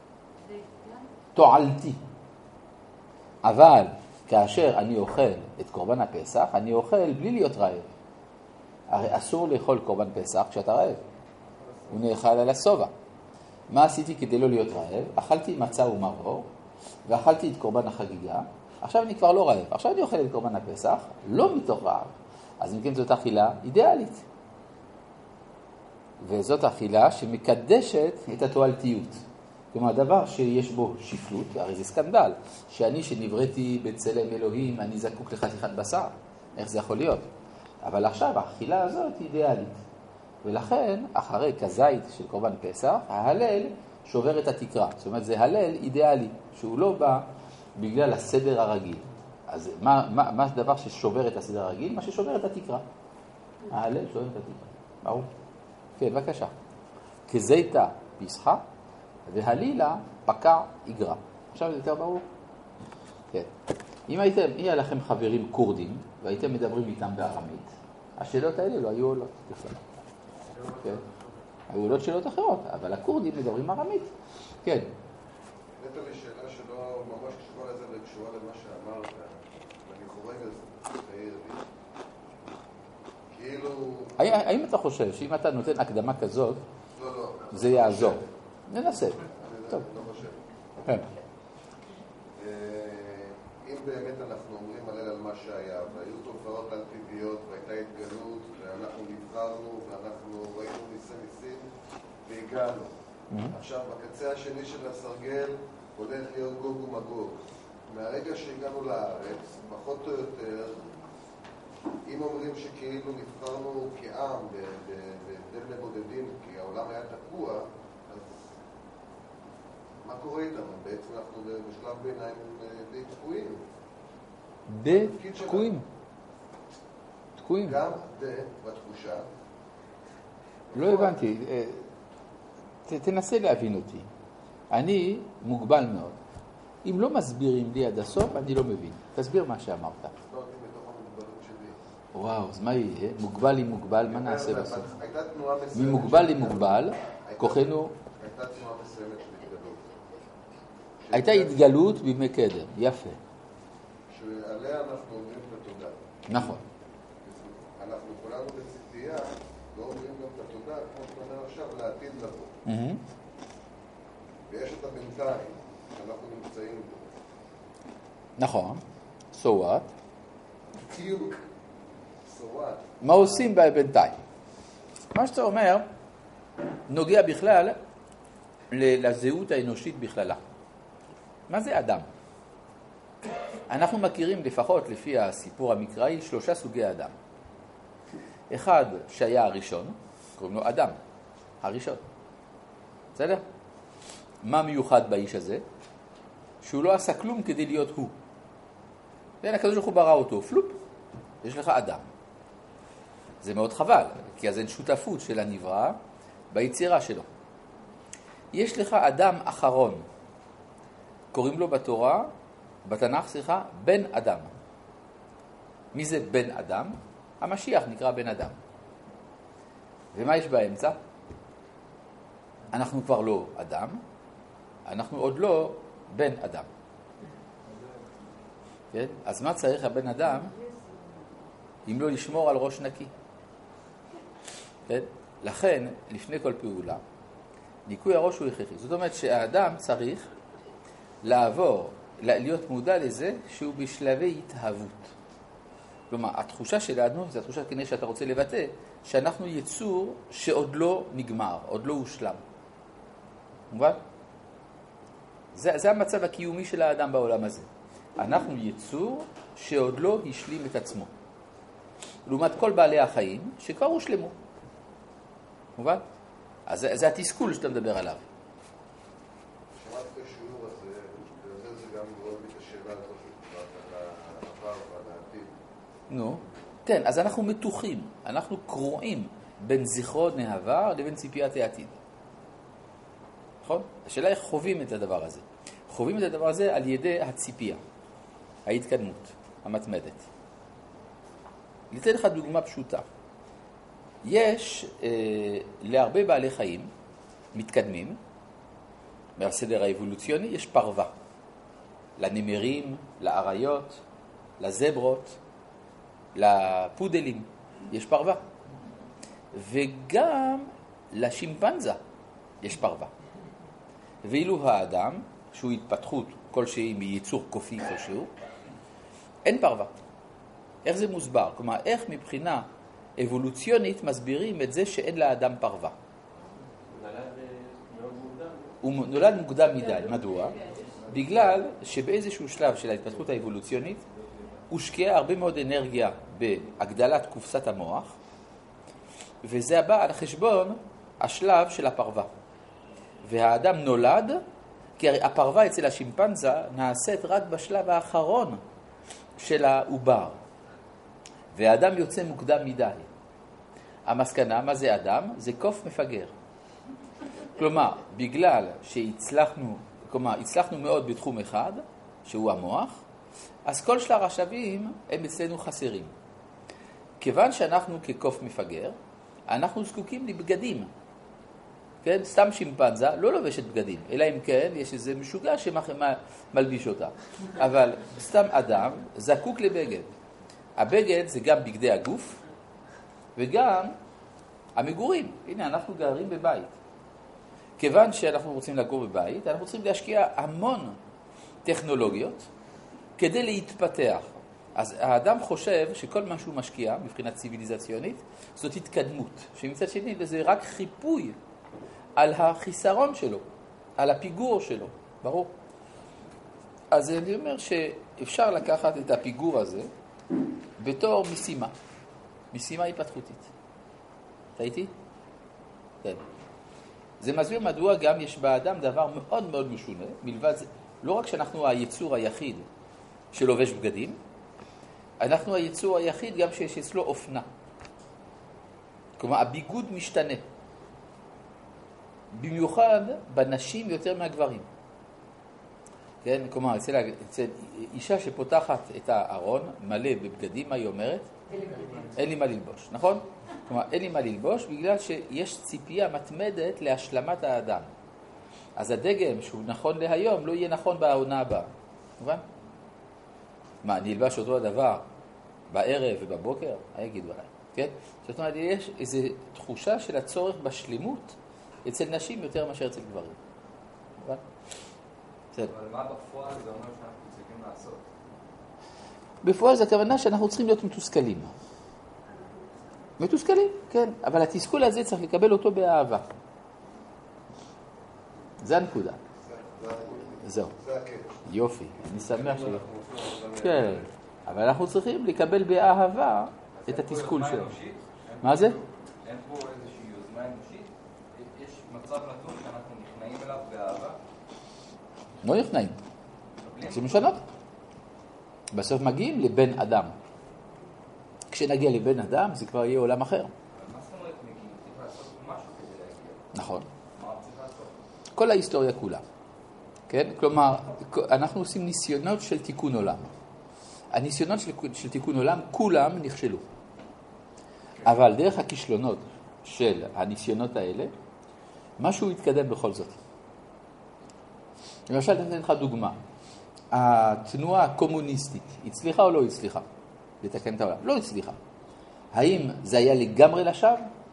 תועלתי. אבל כאשר אני אוכל את קורבן הפסח, אני אוכל בלי להיות רעב. הרי אסור לאכול קורבן פסח כשאתה רעב. הוא נאכל על הסובה. מה עשיתי כדי לא להיות רעב? אכלתי מצה ומרור, ואכלתי את קורבן החגיגה. עכשיו אני כבר לא רעב. עכשיו אני אוכל את קורבן הפסח, לא מתוך רעב. אז אם כן זאת אכילה אידיאלית. וזאת אכילה שמקדשת את התועלתיות. כלומר, דבר שיש בו שפלות, הרי זה סקנדל, שאני שנבראתי בצלם אלוהים, אני זקוק לחתיכת בשר. איך זה יכול להיות? אבל עכשיו האכילה הזאת היא אידיאלית. ולכן, אחרי כזית של קורבן פסח, ההלל שובר את התקרה. זאת אומרת, זה הלל אידיאלי, שהוא לא בא בגלל הסדר הרגיל. אז מה, מה, מה הדבר ששובר את הסדר הרגיל? מה ששובר את התקרה. ההלל שובר את התקרה. ברור? כן, בבקשה. כזיתה פסחה, והלילה פקע איגרא. עכשיו זה יותר ברור? כן. אם הייתם, אם היה לכם חברים קורדים, והייתם מדברים איתם בארמית, השאלות האלה לא היו עולות בכלל. כן. היו עולות שאלות אחרות, אבל הקורדים מדברים ארמית. כן. נתן לי שאלה שלא ממש קשורה לזה וקשורה למה שאמרת, ואני חורג על זה, תאיר לי. כאילו... האם אתה חושב שאם אתה נותן הקדמה כזאת, זה יעזור? ננסה. טוב. לא חושב. כן. אם באמת אנחנו אומרים הלל על מה שהיה, והיו תופעות על טבעיות, והייתה התגלות, ואנחנו נבחרנו, ואנחנו ראינו ניסי ניסים, והגענו. עכשיו, בקצה השני של הסרגל הולך להיות גוג ומגוג. מהרגע שהגענו לארץ, פחות או יותר, אם אומרים שכאילו נבחרנו כעם בבני בודדים, כי העולם היה תקוע, אז מה קורה איתנו? בעצם אנחנו בשלב ביניים די תקועים. די תקועים? תקועים? גם די בתחושה. לא הבנתי. תנסה להבין אותי. אני מוגבל מאוד. אם לא מסבירים לי עד הסוף, אני לא מבין. תסביר מה שאמרת. וואו, אז מה יהיה? מוגבל עם מוגבל, מה נעשה בסוף? ממוגבל למוגבל, כוחנו... הייתה תנועה מסוימת של התגלות. הייתה התגלות בימי קדם, יפה. שעליה אנחנו אומרים את התודה. נכון. אנחנו כולנו בציפייה, לא אומרים גם את התודה, כמו שאומר עכשיו, לעתיד לבוא. ויש את הבינתיים, שאנחנו נמצאים בו. נכון. So what? בדיוק. So what? מה עושים בינתיים? מה שאתה אומר, נוגע בכלל לזהות האנושית בכללה. מה זה אדם? אנחנו מכירים לפחות לפי הסיפור המקראי שלושה סוגי אדם. אחד שהיה הראשון, קוראים לו אדם, הראשון. בסדר? מה מיוחד באיש הזה? שהוא לא עשה כלום כדי להיות הוא. כן, הקדוש ברוך הוא ברא אותו, פלופ, יש לך אדם. זה מאוד חבל, כי אז אין שותפות של הנברא ביצירה שלו. יש לך אדם אחרון, קוראים לו בתורה, בתנ"ך, סליחה, בן אדם. מי זה בן אדם? המשיח נקרא בן אדם. ומה יש באמצע? אנחנו כבר לא אדם, אנחנו עוד לא בן אדם. כן? אז מה צריך הבן אדם אם לא לשמור על ראש נקי? כן? לכן, לפני כל פעולה, ניקוי הראש הוא הכרחי. זאת אומרת שהאדם צריך לעבור, להיות מודע לזה שהוא בשלבי התהוות. כלומר, התחושה שלנו, זו התחושה כנראה שאתה רוצה לבטא, שאנחנו יצור שעוד לא נגמר, עוד לא הושלם. מובן? זה, זה המצב הקיומי של האדם בעולם הזה. אנחנו יצור שעוד לא השלים את עצמו. לעומת כל בעלי החיים שכבר הושלמו. מובן? אז זה, זה התסכול שאתה מדבר עליו. שמעת את השיעור הזה, וזה זה גם גורם לי את השאלה הזאת על העבר ועל העתיד. נו, כן, אז אנחנו מתוחים, אנחנו קרועים בין זיכרון העבר לבין ציפיית העתיד. נכון? השאלה איך חווים את הדבר הזה. חווים את הדבר הזה על ידי הציפייה, ההתקדמות, המתמדת. ניתן לך דוגמה פשוטה. יש אה, להרבה בעלי חיים מתקדמים, מהסדר האבולוציוני, יש פרווה. לנמרים, לאריות, לזברות, לפודלים, יש פרווה. וגם לשימפנזה יש פרווה. ואילו האדם, שהוא התפתחות כלשהי מייצור קופי כלשהו, אין פרווה. איך זה מוסבר? כלומר, איך מבחינה אבולוציונית מסבירים את זה שאין לאדם פרווה? הוא נולד מאוד מוקדם. הוא נולד מוקדם מדי. מדוע? בגלל שבאיזשהו שלב של ההתפתחות האבולוציונית הושקעה הרבה מאוד אנרגיה בהגדלת קופסת המוח, וזה הבא על חשבון השלב של הפרווה. והאדם נולד, כי הרי הפרווה אצל השימפנזה נעשית רק בשלב האחרון של העובר. והאדם יוצא מוקדם מדי. המסקנה, מה זה אדם? זה קוף מפגר. כלומר, בגלל שהצלחנו, כלומר, הצלחנו מאוד בתחום אחד, שהוא המוח, אז כל שלל השלבים הם אצלנו חסרים. כיוון שאנחנו כקוף מפגר, אנחנו זקוקים לבגדים. כן? סתם שימפנזה לא לובשת בגדים, אלא אם כן יש איזה משוגע שמלביש אותה. אבל סתם אדם זקוק לבגד. הבגד זה גם בגדי הגוף וגם המגורים. הנה, אנחנו גרים בבית. כיוון שאנחנו רוצים לגור בבית, אנחנו צריכים להשקיע המון טכנולוגיות כדי להתפתח. אז האדם חושב שכל מה שהוא משקיע מבחינת ציוויליזציונית זאת התקדמות, שמצד שני זה רק חיפוי על החיסרון שלו, על הפיגור שלו, ברור. אז אני אומר שאפשר לקחת את הפיגור הזה בתור משימה, משימה התפתחותית. אתה איתי? כן. זה מסביר מדוע גם יש באדם דבר מאוד מאוד משונה, מלבד זה, לא רק שאנחנו היצור היחיד שלובש בגדים, אנחנו היצור היחיד גם שיש אצלו אופנה. כלומר, הביגוד משתנה. במיוחד בנשים יותר מהגברים. כן? כלומר, אצל, אצל אישה שפותחת את הארון מלא בבגדים, מה היא אומרת? אין לי מה ללבוש, נכון? כלומר, אין לי מה ללבוש בגלל שיש ציפייה מתמדת להשלמת האדם. אז הדגם שהוא נכון להיום לא יהיה נכון בעונה הבאה. מובן? מה, אני אלבש אותו הדבר בערב ובבוקר? יגידו עליי, כן? זאת אומרת, יש איזו תחושה של הצורך בשלימות אצל נשים יותר מאשר אצל גברים. מובן? אבל מה בפועל זה אומר שאנחנו צריכים לעשות? בפועל זה הכוונה שאנחנו צריכים להיות מתוסכלים. מתוסכלים, כן. אבל התסכול הזה צריך לקבל אותו באהבה. זה הנקודה. זהו. יופי. אני שמח ש... כן. אבל אנחנו צריכים לקבל באהבה את התסכול שלנו. מה זה? אין פה איזושהי יוזמה אנושית? יש מצב נתון שאנחנו נכנעים אליו באהבה? לא נכנעים. רוצים לשנות. בסוף מגיעים לבן אדם. כשנגיע לבן אדם זה כבר יהיה עולם אחר. מה זאת אומרת מגיעים? צריך לעשות משהו כדי להגיע. נכון. מה צריך לעשות? כל ההיסטוריה כולה. כן? כלומר, אנחנו עושים ניסיונות של תיקון עולם. הניסיונות של, של תיקון עולם, כולם נכשלו. אבל דרך הכישלונות של הניסיונות האלה, משהו יתקדם בכל זאת. למשל, אני אתן לך דוגמה. התנועה הקומוניסטית, הצליחה או לא הצליחה? לתקן את העולם. לא הצליחה. האם זה היה לגמרי לשווא?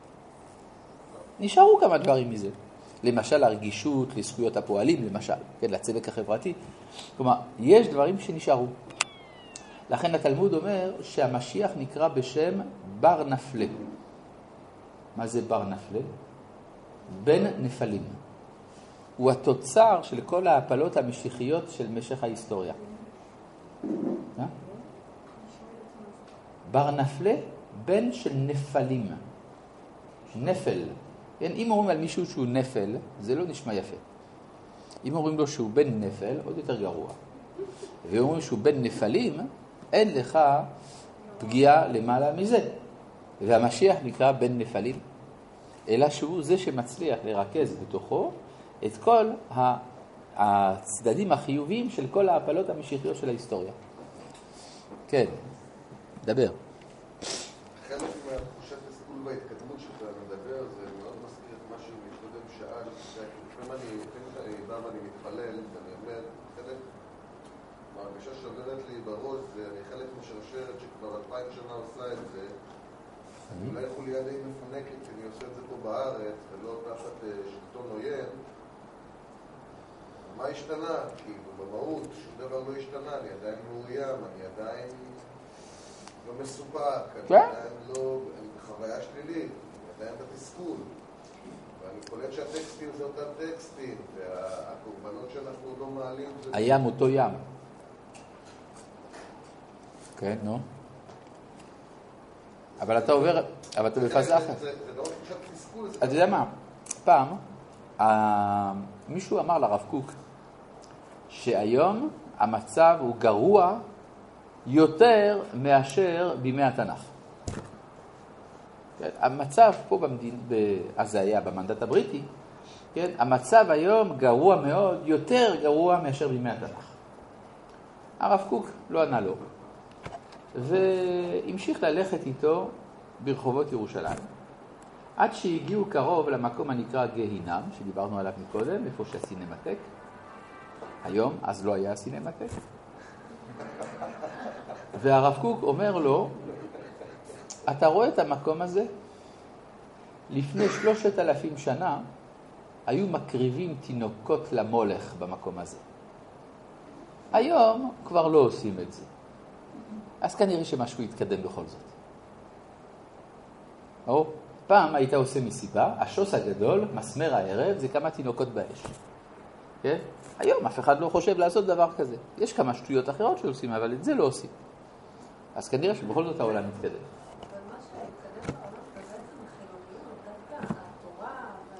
נשארו כמה דברים מזה. למשל, הרגישות לזכויות הפועלים, למשל, כן, לצדק החברתי. כלומר, יש דברים שנשארו. לכן התלמוד אומר שהמשיח נקרא בשם בר נפלה. מה זה בר נפלה? בן נפלים. הוא התוצר של כל ההפלות המשיחיות של משך ההיסטוריה. מה? בר נפלה, בן של נפלים. נפל. אם אומרים על מישהו שהוא נפל, זה לא נשמע יפה. אם אומרים לו שהוא בן נפל, עוד יותר גרוע. ואומרים שהוא בן נפלים, אין לך פגיעה למעלה מזה. והמשיח נקרא בן נפלים, אלא שהוא זה שמצליח לרכז בתוכו את כל הצדדים החיוביים של כל ההפלות המשיחיות של ההיסטוריה. כן, דבר. חלק מהתחושת תסכול בהתקדמות שאתה מדבר, זה מאוד מזכיר את מה שמקודם שאל, לפעמים אני בא ואני מתפלל, ואני אומר, חלק מהרגשה שעובדת לי בראש, זה אני חלק משרשרת שכבר אלפיים שנה עושה את זה, אולי חוליה די מפונקת, שאני עושה את זה פה בארץ, ולא תחת שלטון עוין. מה השתנה? כאילו, במהות, שום דבר לא השתנה, אני עדיין מאוים, אני עדיין לא מסופק, אני עדיין לא, בחוויה שלילית, אני עדיין בתסכול. ואני קולט שהטקסטים זה אותם טקסטים, והקורבנות שאנחנו לא מעלים... הים אותו ים. כן, נו. אבל אתה עובר, אבל אתה בפאזה אחת. זה לא קצת תסכול. אתה יודע מה? פעם, מישהו אמר לרב קוק, שהיום המצב הוא גרוע יותר מאשר בימי התנ"ך. כן? המצב פה במדין, אז זה היה במנדט הבריטי, כן? המצב היום גרוע מאוד, יותר גרוע מאשר בימי התנ"ך. הרב קוק לא ענה לו, והמשיך ללכת איתו ברחובות ירושלים, עד שהגיעו קרוב למקום הנקרא גהינם, שדיברנו עליו מקודם, איפה שהסינמטק. היום, אז לא היה הסינמטק. והרב קוק אומר לו, אתה רואה את המקום הזה? לפני שלושת אלפים שנה היו מקריבים תינוקות למולך במקום הזה. היום כבר לא עושים את זה. אז כנראה שמשהו יתקדם בכל זאת. או, פעם היית עושה מסיבה, השוס הגדול, מסמר הערב, זה כמה תינוקות באש. כן? היום אף אחד לא חושב לעשות דבר כזה. יש כמה שטויות אחרות שעושים, אבל את זה לא עושים. אז כנראה שבכל זאת העולם מתקדם. אבל מה שהתקדם בעולם זה בעצם החילוניות, דווקא התורה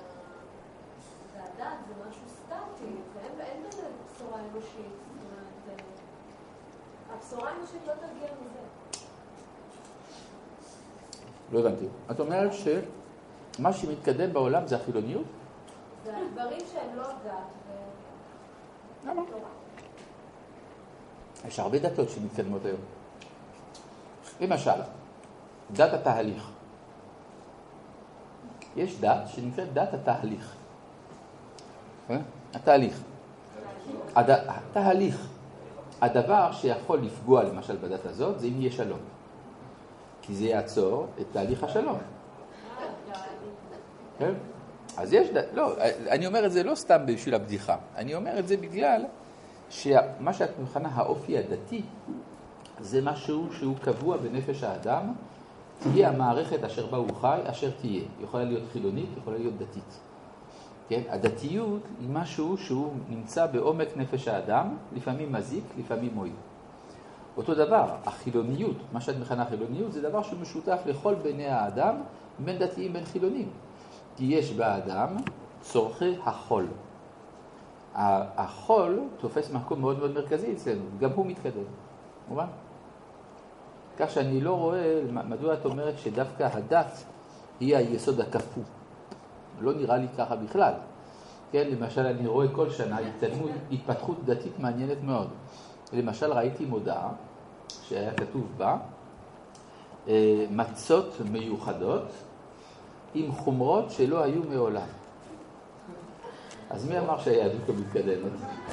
והדת זה משהו סטטי, ואין בזה בשורה אנושית. זאת אומרת, הבשורה האנושית לא תגיע מזה. לא הבנתי. את אומרת שמה שמתקדם בעולם זה החילוניות? זה הדברים שהם לא דת למה? יש הרבה דתות שמתקדמות היום. למשל, דת התהליך. יש דת שנקראת דת התהליך. התהליך. התהליך. הדבר שיכול לפגוע למשל בדת הזאת זה אם יהיה שלום. כי זה יעצור את תהליך השלום. כן? אז יש, לא, אני אומר את זה לא סתם בשביל הבדיחה. אני אומר את זה בגלל שמה שאת מכנה האופי הדתי, זה משהו שהוא קבוע בנפש האדם, תהיה המערכת אשר בה הוא חי, אשר תהיה. יכולה להיות חילונית, יכולה להיות דתית. כן? הדתיות היא משהו שהוא נמצא בעומק נפש האדם, לפעמים מזיק, לפעמים מועיל. אותו דבר, החילוניות, מה שאת מכנה חילוניות, זה דבר שהוא משותף לכל בני האדם, בין דתיים בין חילונים. כי יש באדם צורכי החול. החול תופס מקום מאוד מאוד מרכזי אצלנו, גם הוא מתקדם. מובן? כך שאני לא רואה מדוע את אומרת שדווקא הדת היא היסוד הכפו. לא נראה לי ככה בכלל. כן, למשל אני רואה כל שנה התקדמות, התפתחות דתית מעניינת מאוד. למשל ראיתי מודעה שהיה כתוב בה מצות מיוחדות עם חומרות שלא היו מעולם. אז מי אמר שהיהדות לא מתקדמת?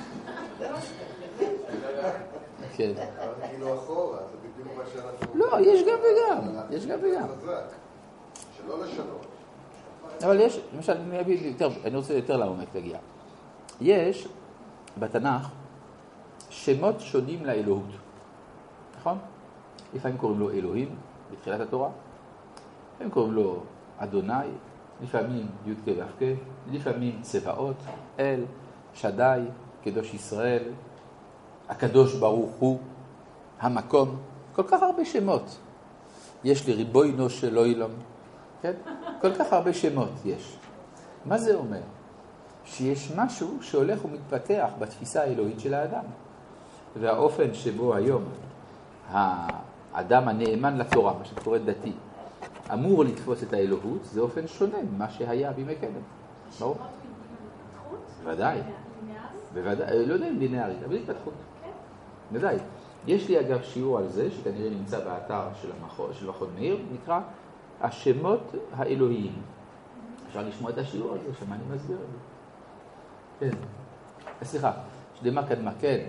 כן. אבל כאילו אחורה, זה בדיוק מה שאנחנו... לא, יש גם וגם. יש גם וגם. שלא לשנות. אבל יש, למשל, אני רוצה יותר לעומק להגיע. יש בתנ"ך שמות שונים לאלוהות. נכון? לפעמים קוראים לו אלוהים, בתחילת התורה. לפעמים קוראים לו אדוני, לפעמים י' כ' ו' כ', לפעמים צבאות, אל, שדי, קדוש ישראל, הקדוש ברוך הוא, המקום, כל כך הרבה שמות. יש לי ריבונו של עולם, כן? כל כך הרבה שמות יש. מה זה אומר? שיש משהו שהולך ומתפתח בתפיסה האלוהית של האדם. והאופן שבו היום האדם הנאמן לתורה, מה שקורא דתי, אמור לתפוס את האלוהות, זה אופן שונה ממה שהיה בימי קדם. ברור? בוודאי. בוודאי, לא יודע אם לינארית, אבל התפתחות. בוודאי. יש לי אגב שיעור על זה, שכנראה נמצא באתר של המכון, של מכון מאיר, נקרא השמות האלוהיים. אפשר לשמוע את השיעור הזה, שמה אני מסביר את זה. כן. סליחה, שדמה קדמה, כן.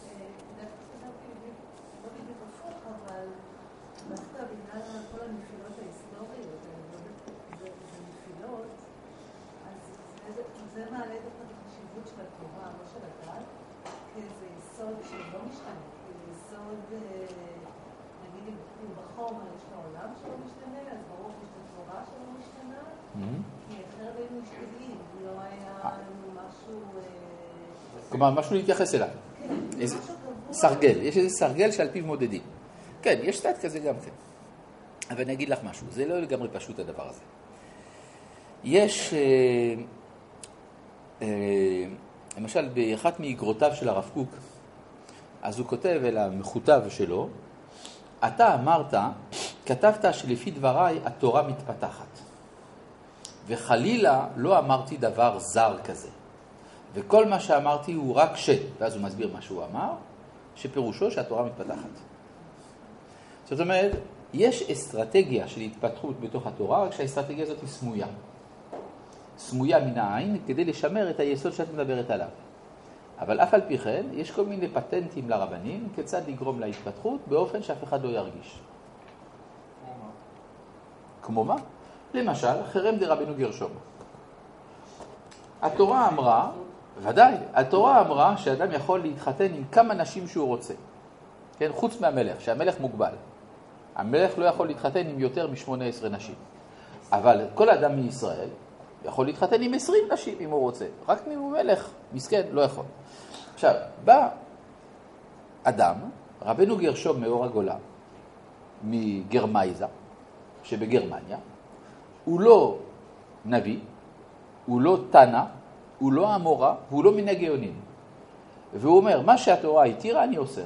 דווקא בגלל כל הנפילות ההיסטוריות, ונפילות, אז זה מעלה דווקא את החשיבות של התורה, לא של הדת, כאיזה יסוד שלא משתנה, כאיזה יסוד, נגיד, אם בחומר יש את העולם שלא משתנה, אז ברוך יש את התורה שלא משתנה, כי אחרת היינו משתגעים, לא היה לנו משהו... כלומר, משהו להתייחס אליו. כן, משהו קבוע. סרגל, יש איזה סרגל שעל פיו מודדים. כן, יש סטט כזה גם כן. אבל אני אגיד לך משהו, זה לא לגמרי פשוט הדבר הזה. יש, אה, אה, למשל, באחת מאגרותיו של הרב קוק, אז הוא כותב אל המכותב שלו, אתה אמרת, כתבת שלפי דבריי התורה מתפתחת. וחלילה לא אמרתי דבר זר כזה. וכל מה שאמרתי הוא רק ש... ואז הוא מסביר מה שהוא אמר, שפירושו שהתורה מתפתחת. זאת אומרת, יש אסטרטגיה של התפתחות בתוך התורה, רק שהאסטרטגיה הזאת היא סמויה. סמויה מן העין כדי לשמר את היסוד שאת מדברת עליו. אבל אף על פי כן, יש כל מיני פטנטים לרבנים כיצד לגרום להתפתחות באופן שאף אחד לא ירגיש. כמו מה? כמו מה? למשל, חרם דרבנו גרשום. התורה אמרה, ודאי, התורה אמרה שאדם יכול להתחתן עם כמה נשים שהוא רוצה. כן, חוץ מהמלך, שהמלך מוגבל. המלך לא יכול להתחתן עם יותר מ-שמונה עשרה נשים. אבל כל אדם מישראל יכול להתחתן עם עשרים נשים אם הוא רוצה. רק אם הוא מלך, מסכן, לא יכול. עכשיו, בא אדם, רבנו גרשום מאור הגולה, מגרמייזה, שבגרמניה, הוא לא נביא, הוא לא תנא, הוא לא אמורה, הוא לא מן הגאונים. והוא אומר, מה שהתורה התירה אני עושה.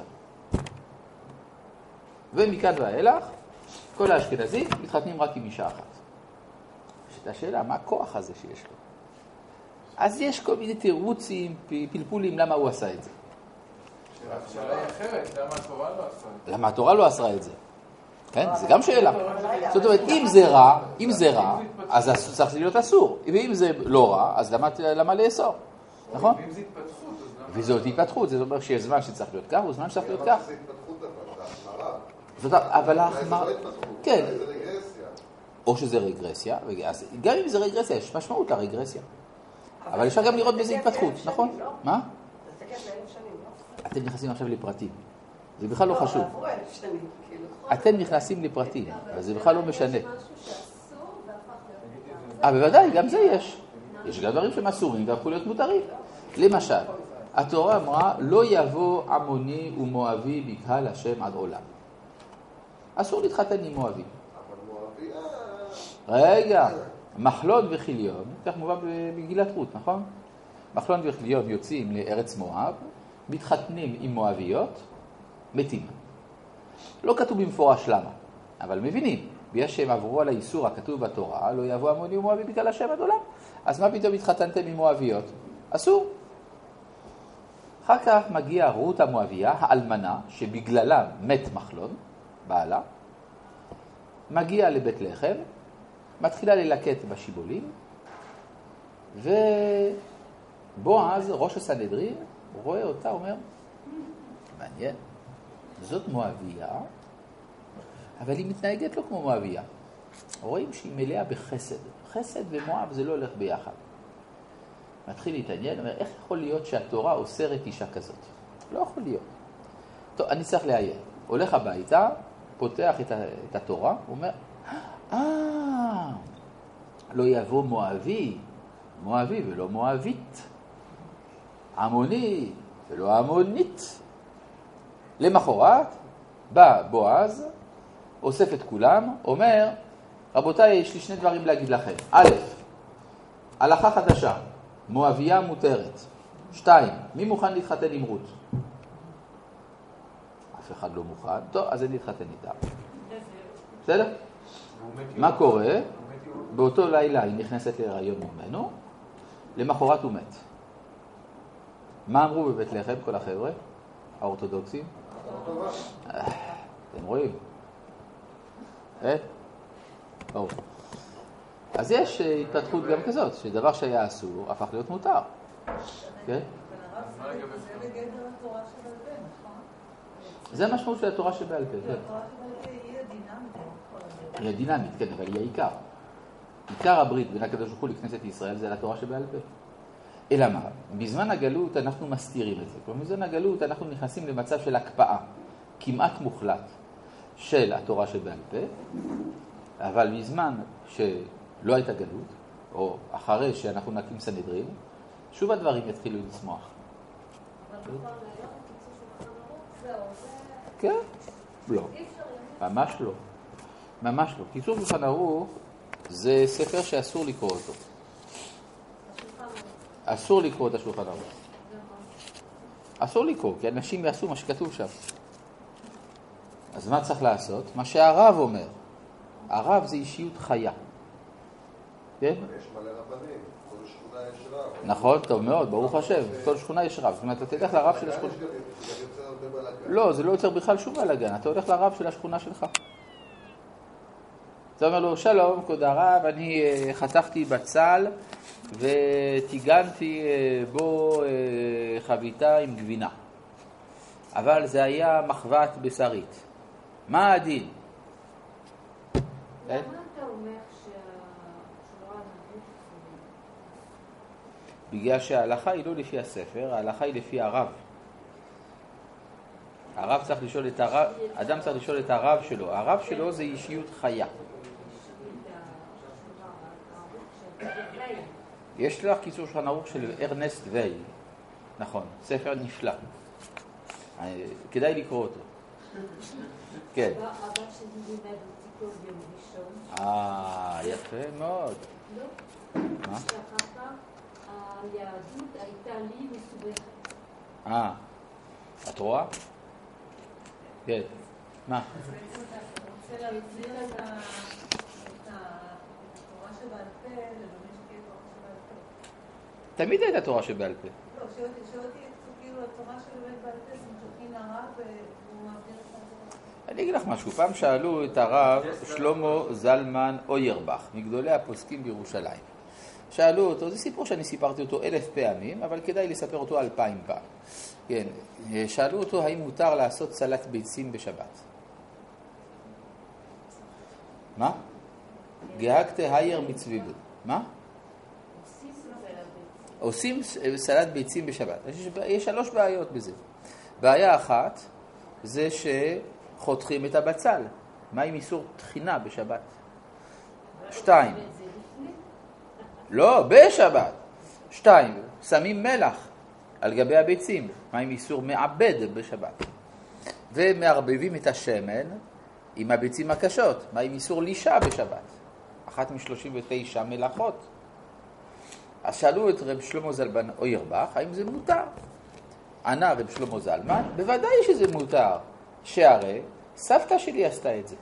ומכאן ואילך, כל האשכנזים מתחתנים רק עם אישה אחת. יש את השאלה, מה הכוח הזה שיש לו? אז יש כל מיני תירוצים, פלפולים, למה הוא עשה את זה. השאלה היא אחרת, למה התורה לא עשה את זה? למה התורה לא עשה את זה? כן, זה גם שאלה. זאת אומרת, אם זה רע, אם זה רע, אז צריך להיות אסור. ואם זה לא רע, אז למה לאסור? נכון? ואם זה התפתחות, אז למה? וזאת התפתחות, זה אומר שיש זמן שצריך להיות כך, וזמן שצריך להיות כך. זה התפתחות אבל, זה החמרה. זאת אומרת, אבל ההחמרה... זה לא התפתחות, כן. זה רגרסיה. או שזה רגרסיה, גם אם זה רגרסיה, יש משמעות לרגרסיה. אבל אפשר גם לראות בזה התפתחות, נכון? מה? זה תקף לאלף שנים, לא? אתם נכנסים עכשיו לפרטים. זה בכלל לא חשוב. אתם נכנסים לפרטים, אבל זה בכלל לא משנה. אה, בוודאי, גם זה יש. יש גם דברים שהם אסורים והפכו להיות מותרים. למשל, התורה אמרה, לא יבוא עמוני ומואבי בקהל השם עד עולם. אסור להתחתן עם מואבי. רגע, מחלון וחיליון, כך מובא במגילת רות, נכון? מחלון וחיליון יוצאים לארץ מואב, מתחתנים עם מואביות, מתים. לא כתוב במפורש למה, אבל מבינים, בגלל שהם עברו על האיסור הכתוב בתורה, לא יבוא עמוני ומואבי בקהל השם עד עולם. אז מה פתאום התחתנתם עם מואביות? אסור. אחר כך מגיעה רות המואביה, האלמנה, שבגללה מת מחלון, בעלה, מגיעה לבית לחם, מתחילה ללקט בשיבולים, ובועז, ראש הסנהדרין, רואה אותה, אומר, מעניין, זאת מואביה, אבל היא מתנהגת לא כמו מואביה. רואים שהיא מלאה בחסד. חסד ומואב זה לא הולך ביחד. מתחיל להתעניין, אומר, איך יכול להיות שהתורה אוסרת אישה כזאת? לא יכול להיות. טוב, אני צריך לעיין. הולך הביתה, פותח את, ה- את התורה, הוא אומר, אה, לא יבוא מואבי, מואבי ולא מואבית. עמוני ולא עמונית. למחרת, בא בועז, אוסף את כולם, אומר, רבותיי, יש לי שני דברים להגיד לכם. א', הלכה חדשה, מואביה מותרת. שתיים, מי מוכן להתחתן עם רות? אף אחד לא מוכן. טוב, אז אני אתחתן איתה. בסדר? מה קורה? באותו לילה היא נכנסת להיריון ממנו, למחרת הוא מת. מה אמרו בבית לחם כל החבר'ה? האורתודוקסים? אתם רואים? אה? טוב. אז יש התפתחות גם כזאת, שדבר שהיה אסור הפך להיות מותר. כן? זה בגדר התורה שבעל פה, נכון? זה המשמעות של התורה שבעל פה. התורה שבעל פה היא הדינמית. היא הדינמית, כן, אבל היא העיקר. עיקר הברית בין הקדוש ברוך הוא לכנסת ישראל זה לתורה שבעל פה. אלא מה? בזמן הגלות אנחנו מסתירים את זה. כלומר, בזמן הגלות אנחנו נכנסים למצב של הקפאה, כמעט מוחלט, של התורה שבעל פה, אבל בזמן שלא הייתה גלות, או אחרי שאנחנו נקים סנהדרין, שוב הדברים יתחילו לצמוח. אבל בכל היום תמצאו שולחן ערוך, זהו, זה... כן? לא. ממש לא. ממש לא. קיצור שולחן ערוך זה ספר שאסור לקרוא אותו. אסור לקרוא את השולחן ערוך. אסור לקרוא, כי אנשים יעשו מה שכתוב שם. אז מה צריך לעשות? מה שהרב אומר. הרב זה אישיות חיה. כן? יש מלא רבנים, כל שכונה יש רב. נכון, טוב מאוד, ברוך השם. כל שכונה יש רב. זאת אומרת, אתה תלך לרב של השכונה. זה גם יוצר הרבה בלגן. לא, זה לא יוצר בכלל שום בלגן. אתה הולך לרב של השכונה שלך. אתה אומר לו, שלום, כבוד הרב, אני חתכתי בצל וטיגנתי בו חביתה עם גבינה. אבל זה היה מחבת בשרית. מה הדין? למה אתה אומר שהשורה הנביא? בגלל שההלכה היא לא לפי הספר, ההלכה היא לפי הרב. הרב צריך לשאול את הרב, אדם צריך לשאול את הרב שלו. הרב שלו זה אישיות חיה. יש לך קיצור שולחן ערוך של ארנסט וייל. נכון, ספר נפלא. כדאי לקרוא אותו. כן. הבת שלי לימד אותי כל יום ראשון. אה, יפה מאוד. לא. מה? שאחר כך היהדות הייתה לי מסובכת. אה, את רואה? כן. מה? אתה רוצה להחזיר את התורה שבעל פה, לבאמת שתהיה תורה שבעל פה. תמיד הייתה תורה שבעל פה. לא, שאותי כאילו התורה שבאמת בעל פה, זה משלחים לרב והוא מעביר את התורה. אני אגיד לך משהו, פעם שאלו את הרב שלמה זלמן אוירבך, מגדולי הפוסקים בירושלים. שאלו אותו, זה סיפור שאני סיפרתי אותו אלף פעמים, אבל כדאי לספר אותו אלפיים פעם. כן, שאלו אותו האם מותר לעשות סלט ביצים בשבת. מה? גהגת הייר מצוויבו. מה? עושים סלט ביצים בשבת. יש שלוש בעיות בזה. בעיה אחת זה שחותכים את הבצל. מה עם איסור תחינה בשבת? שתיים. לא, בשבת. שתיים, שמים מלח על גבי הביצים. מה עם איסור מעבד בשבת? ומערבבים את השמן עם הביצים הקשות. מה עם איסור לישה בשבת? אחת משלושים ותשע מלאכות. אז שאלו את רב שלמה זלמן אוירבך, האם זה מותר? ענה רב שלמה זלמן, בוודאי שזה מותר, שהרי סבתא שלי עשתה את זה.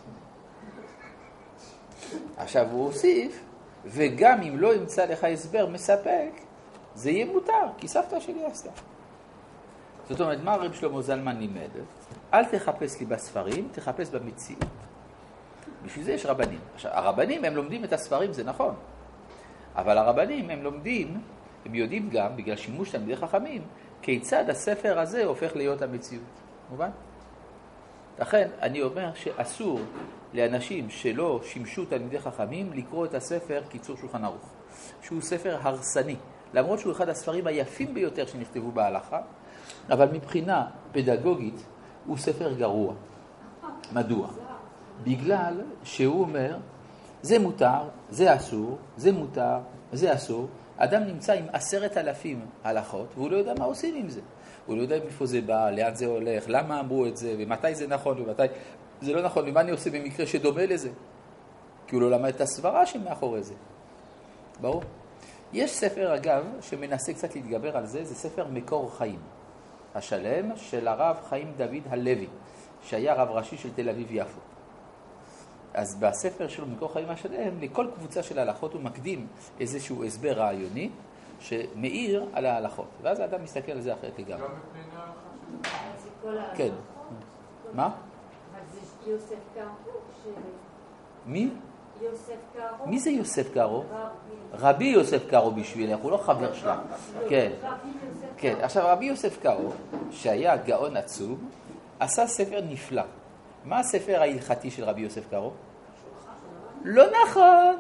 עכשיו הוא הוסיף, וגם אם לא ימצא לך הסבר מספק, זה יהיה מותר, כי סבתא שלי עשתה. זאת אומרת, מה רב שלמה זלמן לימד? אל תחפש לי בספרים, תחפש במציאות. בשביל זה יש רבנים. עכשיו, הרבנים הם לומדים את הספרים, זה נכון. אבל הרבנים הם לומדים, הם יודעים גם, בגלל שימוש תלמידי חכמים, כיצד הספר הזה הופך להיות המציאות. מובן? לכן, אני אומר שאסור לאנשים שלא שימשו תלמידי חכמים לקרוא את הספר קיצור שולחן ערוך, שהוא ספר הרסני, למרות שהוא אחד הספרים היפים ביותר שנכתבו בהלכה, אבל מבחינה פדגוגית הוא ספר גרוע. מדוע? בגלל שהוא אומר, זה מותר, זה אסור, זה מותר, זה אסור. אדם נמצא עם עשרת אלפים הלכות, והוא לא יודע מה עושים עם זה. הוא לא יודע מאיפה זה בא, לאן זה הולך, למה אמרו את זה, ומתי זה נכון, ומתי זה לא נכון, ומה אני עושה במקרה שדומה לזה. כי הוא לא למד את הסברה שמאחורי זה. ברור? יש ספר, אגב, שמנסה קצת להתגבר על זה, זה ספר מקור חיים. השלם של הרב חיים דוד הלוי, שהיה רב ראשי של תל אביב יפו. אז בספר שלו מקור חיים השלם, לכל קבוצה של ההלכות הוא מקדים איזשהו הסבר רעיוני שמאיר על ההלכות. ואז האדם מסתכל על זה אחרת לגמרי. גם בפני ההלכה? כן. מה? אבל זה יוסף קארו. מי? יוסף קארו. מי זה יוסף קארו? רבי יוסף קארו בשבילך, הוא לא חבר שלה. כן. כן. עכשיו רבי יוסף קארו, שהיה גאון עצום, עשה ספר נפלא. מה הספר ההלכתי של רבי יוסף קארו? לא נכון.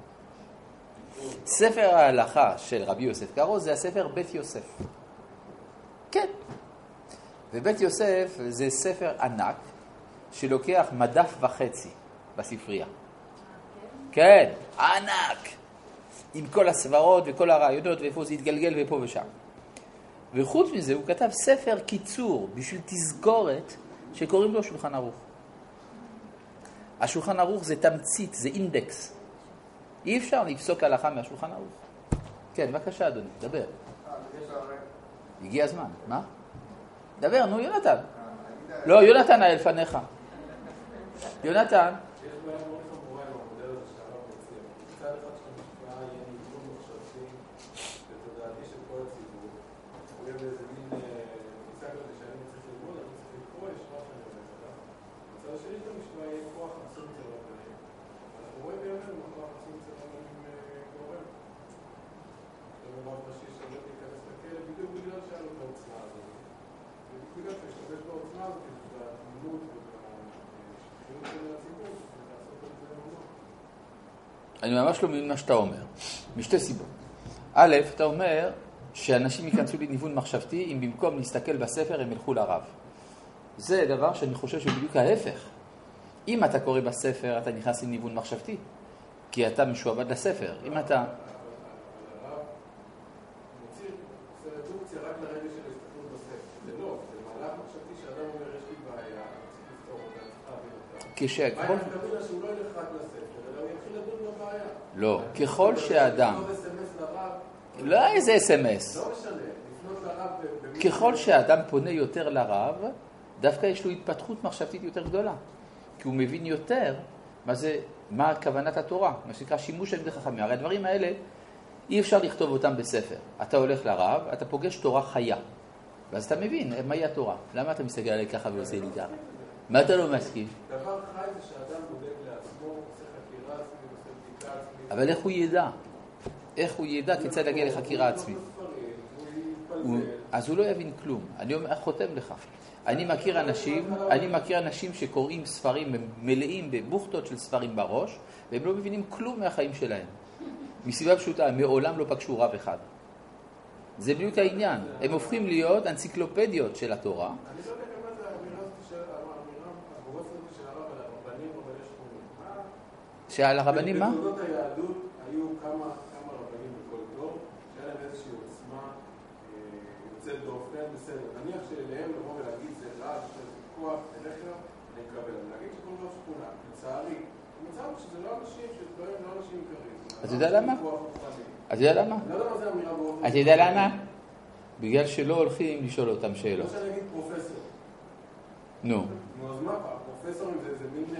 ספר ההלכה של רבי יוסף קארו זה הספר בית יוסף. כן. ובית יוסף זה ספר ענק שלוקח מדף וחצי בספרייה. כן, ענק. עם כל הסברות וכל הרעיונות ואיפה זה יתגלגל ופה ושם. וחוץ מזה הוא כתב ספר קיצור בשביל תזכורת שקוראים לו שולחן ערוך. השולחן ערוך זה תמצית, זה אינדקס. אי אפשר לפסוק הלכה מהשולחן ערוך. כן, בבקשה אדוני, דבר. הגיע הזמן, מה? דבר, נו יונתן. לא, יונתן היה לפניך. יונתן. יש בעיה מאוד חמורה עם המודל הזה שהרב מציע. מצד אחד שהמשוואה יהיה ניגון מחשבתי ותודעתי של כל הציבור. הוא יהיה באיזה מין תפיסה כזה שאני צריך ללמוד, אני צריך לקרוא, יש מה שאני הולך עליו. מצד השני של המשוואה יהיה כוח עצום אצל רבנים. אנחנו רואים בימינו כוח עצום אצל רבנים גורם. רב ראשי שהולך להיכנס לכלא בדיוק בגלל שהיה לו את העוצמה הזאת. בדיוק בגלל שהשתמש בעוצמה הזאת ובתמימות ובשפיות של הציבור, ולעשות את זה אמונות. אני ממש לא מבין מה שאתה אומר. משתי סיבות. א', אתה אומר שאנשים ייכנסו לניוון מחשבתי אם במקום להסתכל בספר הם ילכו לרב. זה דבר שאני חושב שבדיוק ההפך. אם אתה קורא בספר אתה נכנס לניוון מחשבתי, כי אתה משועבד לספר. אם אתה... רק לרגע של ההסתכלות בספר. זה לא, זה מהלך מחשבתי שאדם אומר, יש לי בעיה, צריך לפתור אותה, צריך להבין אותה. כשכל... בעיה תמיד שהוא לא ילך רק לספר, אלא הוא יתחיל לדון בבעיה. לא, ככל שאדם... לפנות אס-אם-אס לרב... לא איזה אס-אם-אס. לא משנה, לפנות לרב... ככל שאדם פונה יותר לרב, דווקא יש לו התפתחות מחשבתית יותר גדולה. כי הוא מבין יותר מה זה, מה כוונת התורה, מה שנקרא שימוש על ידי חכמים. הרי הדברים האלה אי אפשר לכתוב אותם בספר. אתה הולך לרב, אתה פוגש תורה חיה. ואז אתה מבין, מהי התורה? למה אתה מסתכל עלי ככה ועושה לי ככה? מה אתה לא מסכים? דבר חי זה שאדם בודק לעצמו, עושה חקירה עצמית, עושה בדיקה עצמית. אבל איך הוא ידע? איך הוא ידע כיצד להגיע לחקירה עצמית? אז הוא לא יבין כלום. אני חותם לך. אני מכיר אנשים, אני מכיר אנשים שקוראים ספרים, הם מלאים בבוכתות של ספרים בראש, והם לא מבינים כלום מהחיים שלהם. מסיבה פשוטה, הם מעולם לא פגשו רב אחד. זה בדיוק העניין. הם הופכים להיות אנציקלופדיות של התורה. אני לא יודע כמה זה האמירה הזאת של האמירה הגורפת הזאת של הרב על הרבנים, אבל יש פה... שעל הרבנים מה? בתולדות היהדות היו כמה רבנים בכל דור, שהיה להם איזושהי עוצמה יוצאת דופן, בסדר. נניח שאליהם לבוא ולהגיד זה רע, זה כוח, אליכם, אני מקבל. אני להגיד שכל רב שכונה, לצערי, המצב שזה לא אנשים שדברים לא אנשים עיקריים. אתה יודע למה? אתה יודע למה? לא יודע מה זה אמירה באופן. אתה יודע למה? בגלל שלא הולכים לשאול אותם שאלות. לא שאני אגיד פרופסור. נו. נו, אז מה? פרופסורים זה מין...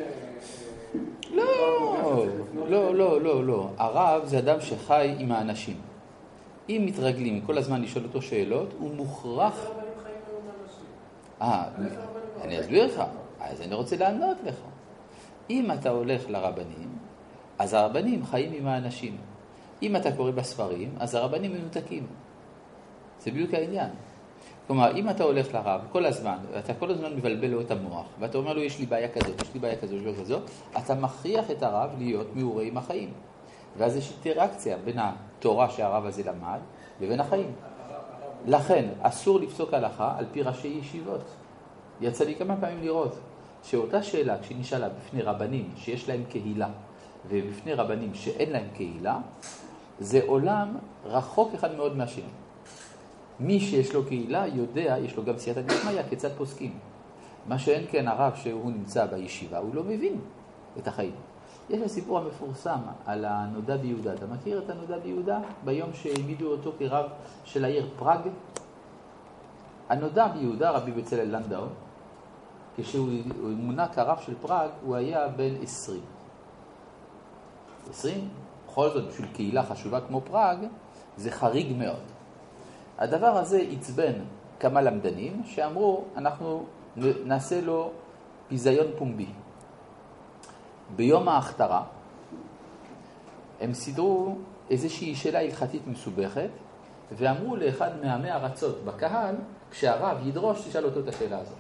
לא, לא, לא, לא, לא. הרב זה אדם שחי עם האנשים. אם מתרגלים כל הזמן לשאול אותו שאלות, הוא מוכרח... איזה רבנים חיים היום מאנשים? אה, אני אסביר לך. אז אני רוצה לענות לך. אם אתה הולך לרבנים, אז הרבנים חיים עם האנשים. אם אתה קורא בספרים, אז הרבנים מנותקים. זה בדיוק העניין. כלומר, אם אתה הולך לרב כל הזמן, ואתה כל הזמן מבלבל לו את המוח, ואתה אומר לו, יש לי בעיה כזאת, יש לי בעיה כזאת, יש לי בעיה כזאת, אתה מכריח את הרב להיות מעורה עם החיים. ואז יש אינטראקציה בין התורה שהרב הזה למד, לבין החיים. לכן, אסור לפסוק הלכה על פי ראשי ישיבות. יצא לי כמה פעמים לראות שאותה שאלה, כשהיא נשאלה בפני רבנים שיש להם קהילה, ובפני רבנים שאין להם קהילה, זה עולם רחוק אחד מאוד מהשני. מי שיש לו קהילה יודע, יש לו גם סייעתא דשמיא כיצד פוסקים. מה שאין כן הרב שהוא נמצא בישיבה, הוא לא מבין את החיים. יש הסיפור המפורסם על הנודע ביהודה. אתה מכיר את הנודע ביהודה? ביום שהעמידו אותו כרב של העיר פראג. הנודע ביהודה, רבי בצלאל לנדאו, כשהוא מונה כרב של פראג, הוא היה בן עשרים. עשרים? בכל זאת, בשביל קהילה חשובה כמו פראג, זה חריג מאוד. הדבר הזה עצבן כמה למדנים שאמרו, אנחנו נעשה לו ביזיון פומבי. ביום ההכתרה, הם סידרו איזושהי שאלה הלכתית מסובכת, ואמרו לאחד מהמאה ארצות בקהל, כשהרב ידרוש, תשאל אותו את השאלה הזאת.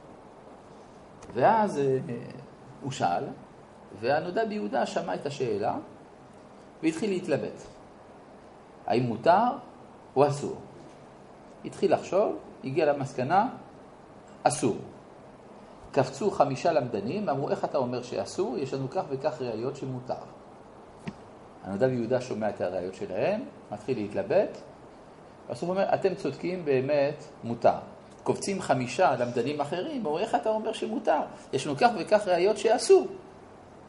ואז אה, הוא שאל, והנודע ביהודה שמע את השאלה, והתחיל להתלבט. האם מותר או אסור? התחיל לחשוב, הגיע למסקנה, אסור. קפצו חמישה למדנים, אמרו, איך אתה אומר שאסור? יש לנו כך וכך ראיות שמותר. הנודע ביהודה שומע את הראיות שלהם, מתחיל להתלבט, בסוף אומר, אתם צודקים באמת, מותר. קופצים חמישה למדנים אחרים, אמרו, איך אתה אומר שמותר? יש לנו כך וכך ראיות שאסור.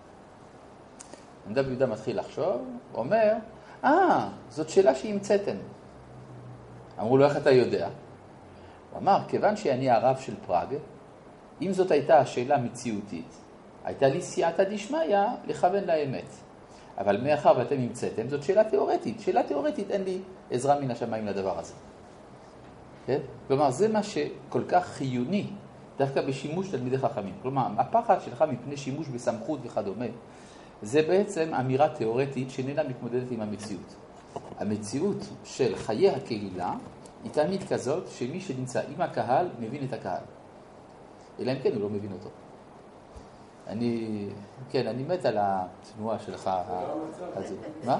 רבי יהודה מתחיל לחשוב, הוא אומר, אה, זאת שאלה שהמצאתם. אמרו לו, איך אתה יודע? הוא אמר, כיוון שאני הרב של פראג, אם זאת הייתה השאלה מציאותית, הייתה לי סייעתא דשמיא לכוון לאמת. אבל מאחר ואתם המצאתם, זאת שאלה תיאורטית. שאלה תיאורטית, אין לי עזרה מן השמיים לדבר הזה. כן? כלומר, זה מה שכל כך חיוני, דווקא בשימוש תלמידי חכמים. כלומר, הפחד שלך מפני שימוש בסמכות וכדומה, זה בעצם אמירה תיאורטית שאיננה מתמודדת עם המציאות. המציאות של חיי הקהילה היא תמיד כזאת שמי שנמצא עם הקהל מבין את הקהל. אלא אם כן, הוא לא מבין אותו. אני, כן, אני מת על התנועה שלך. מה?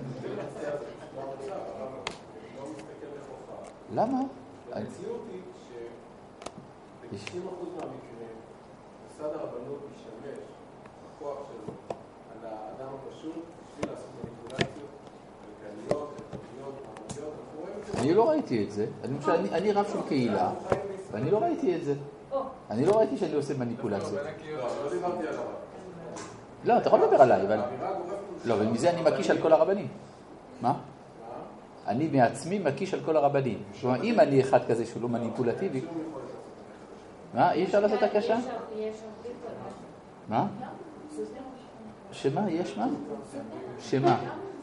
למה? המציאות היא ש-תשעים אחוז מהמקרים מוסד הרבנות משתמש בכוח שלו על האדם הפשוט בשביל לעשות מניפולציות כלכליות, חברתיות, מעמדיות. אני לא ראיתי את זה. אני רב של קהילה ואני לא ראיתי את זה. אני לא ראיתי שאני עושה מניפולציות. לא דיברתי על הרב. לא, אתה יכול לדבר עליי, אבל... לא, ומזה אני מקיש על כל הרבנים. מה? אני מעצמי מקיש על כל הרבנים. כלומר, אם אני אחד כזה שהוא לא מניפולטיבי... מה? אי אפשר לעשות הקשה? מה? שמה? יש מה? שמה?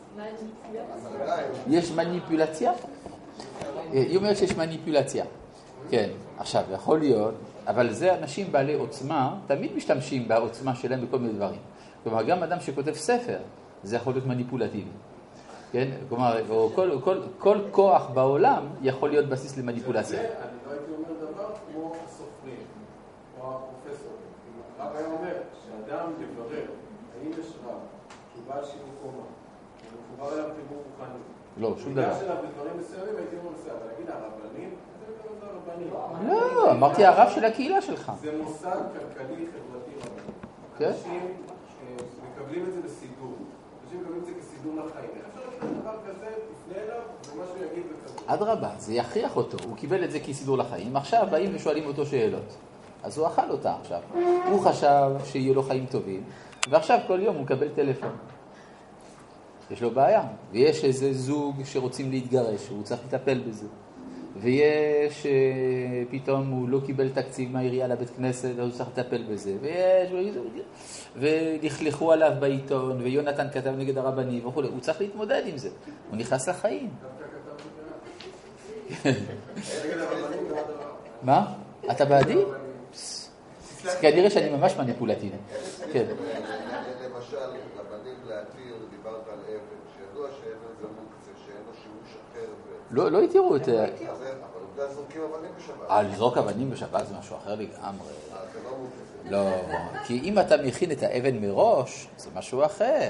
יש מניפולציה? היא אומרת שיש מניפולציה. כן, עכשיו, יכול להיות, אבל זה אנשים בעלי עוצמה, תמיד משתמשים בעוצמה שלהם בכל מיני דברים. כלומר, גם אדם שכותב ספר, זה יכול להיות מניפולטיבי. כן? כלומר, או כל, כל, כל כוח בעולם יכול להיות בסיס למניפולציה. אני לא הייתי אומר דבר כמו הסופרים, או הפרופסורים. הרב היה אומר שאדם יברר, האם יש רב, שהוא בעל שיעור קומה, הוא מחובר אליו חיבור רוחני. לא, שום דבר. בגלל שלה בדברים מסוימים הייתי אומר לסייע, אבל להגיד הרבנים, לא, אמרתי הרב של הקהילה שלך. זה מוסד כלכלי חברתי רבני. אנשים מקבלים את זה בסידור. אנשים מקבלים את זה כסידור לחיים. איך אפשר לקרוא דבר כזה, תפנה אליו, ומה שהוא יגיד וכזה. אדרבה, זה יכריח אותו. הוא קיבל את זה כסידור לחיים. עכשיו באים ושואלים אותו שאלות. אז הוא אכל אותה עכשיו. הוא חשב שיהיו לו חיים טובים, ועכשיו כל יום הוא מקבל טלפון. יש לו בעיה. ויש איזה זוג שרוצים להתגרש, הוא צריך לטפל בזה. ויש, פתאום הוא לא קיבל תקציב מהעירייה לבית כנסת, אז הוא צריך לטפל בזה. ויש, ולכלכו עליו בעיתון, ויונתן כתב נגד הרבני, וכו'. הוא צריך להתמודד עם זה. הוא נכנס לחיים. מה? אתה בעדי? כנראה שאני ממש מניפולטיבי. כן. למשל, לבנים להתיר, דיברת על אבן, שידוע שאבן זה מוקצה, שאין לו שימוש אחר. לא, לא התירו את... אבל עובדה זורקים אבנים בשבת. אה, לזרוק אבנים בשבת זה משהו אחר לגמרי. אה, זה לא מוקצה. לא, כי אם אתה מכין את האבן מראש, זה משהו אחר.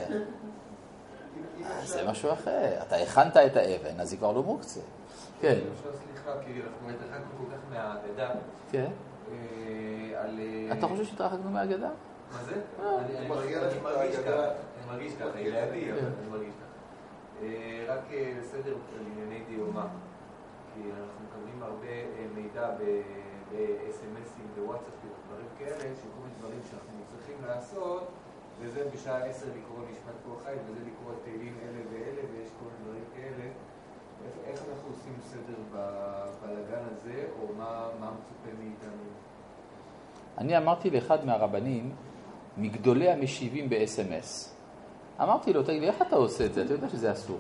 זה משהו אחר. אתה הכנת את האבן, אז היא כבר לא מוקצה. כן. סליחה, כי אנחנו התרחקנו כל כך מהאגדה. כן. אתה חושב שהתרחקנו מהאגדה? מה זה? אני מרגיש ככה, היא לידי, אבל אני מרגיש ככה. רק בסדר לענייני דיומה, כי אנחנו מקבלים הרבה מידע ב-אס אם אסים, בוואטסאפים, דברים כאלה, שכל מיני דברים שאנחנו צריכים לעשות, וזה בשעה עשר לקרוא נשמת כוח חי, וזה לקרוא תהילים אלה ואלה, ויש כל מיני דברים כאלה. איך אנחנו עושים סדר בבלגן הזה, או מה מצופה מאיתנו? אני אמרתי לאחד מהרבנים, מגדולי המשיבים ב-אס אם אס. אמרתי לו, תגיד לי, איך אתה עושה את זה? אתה יודע שזה אסור.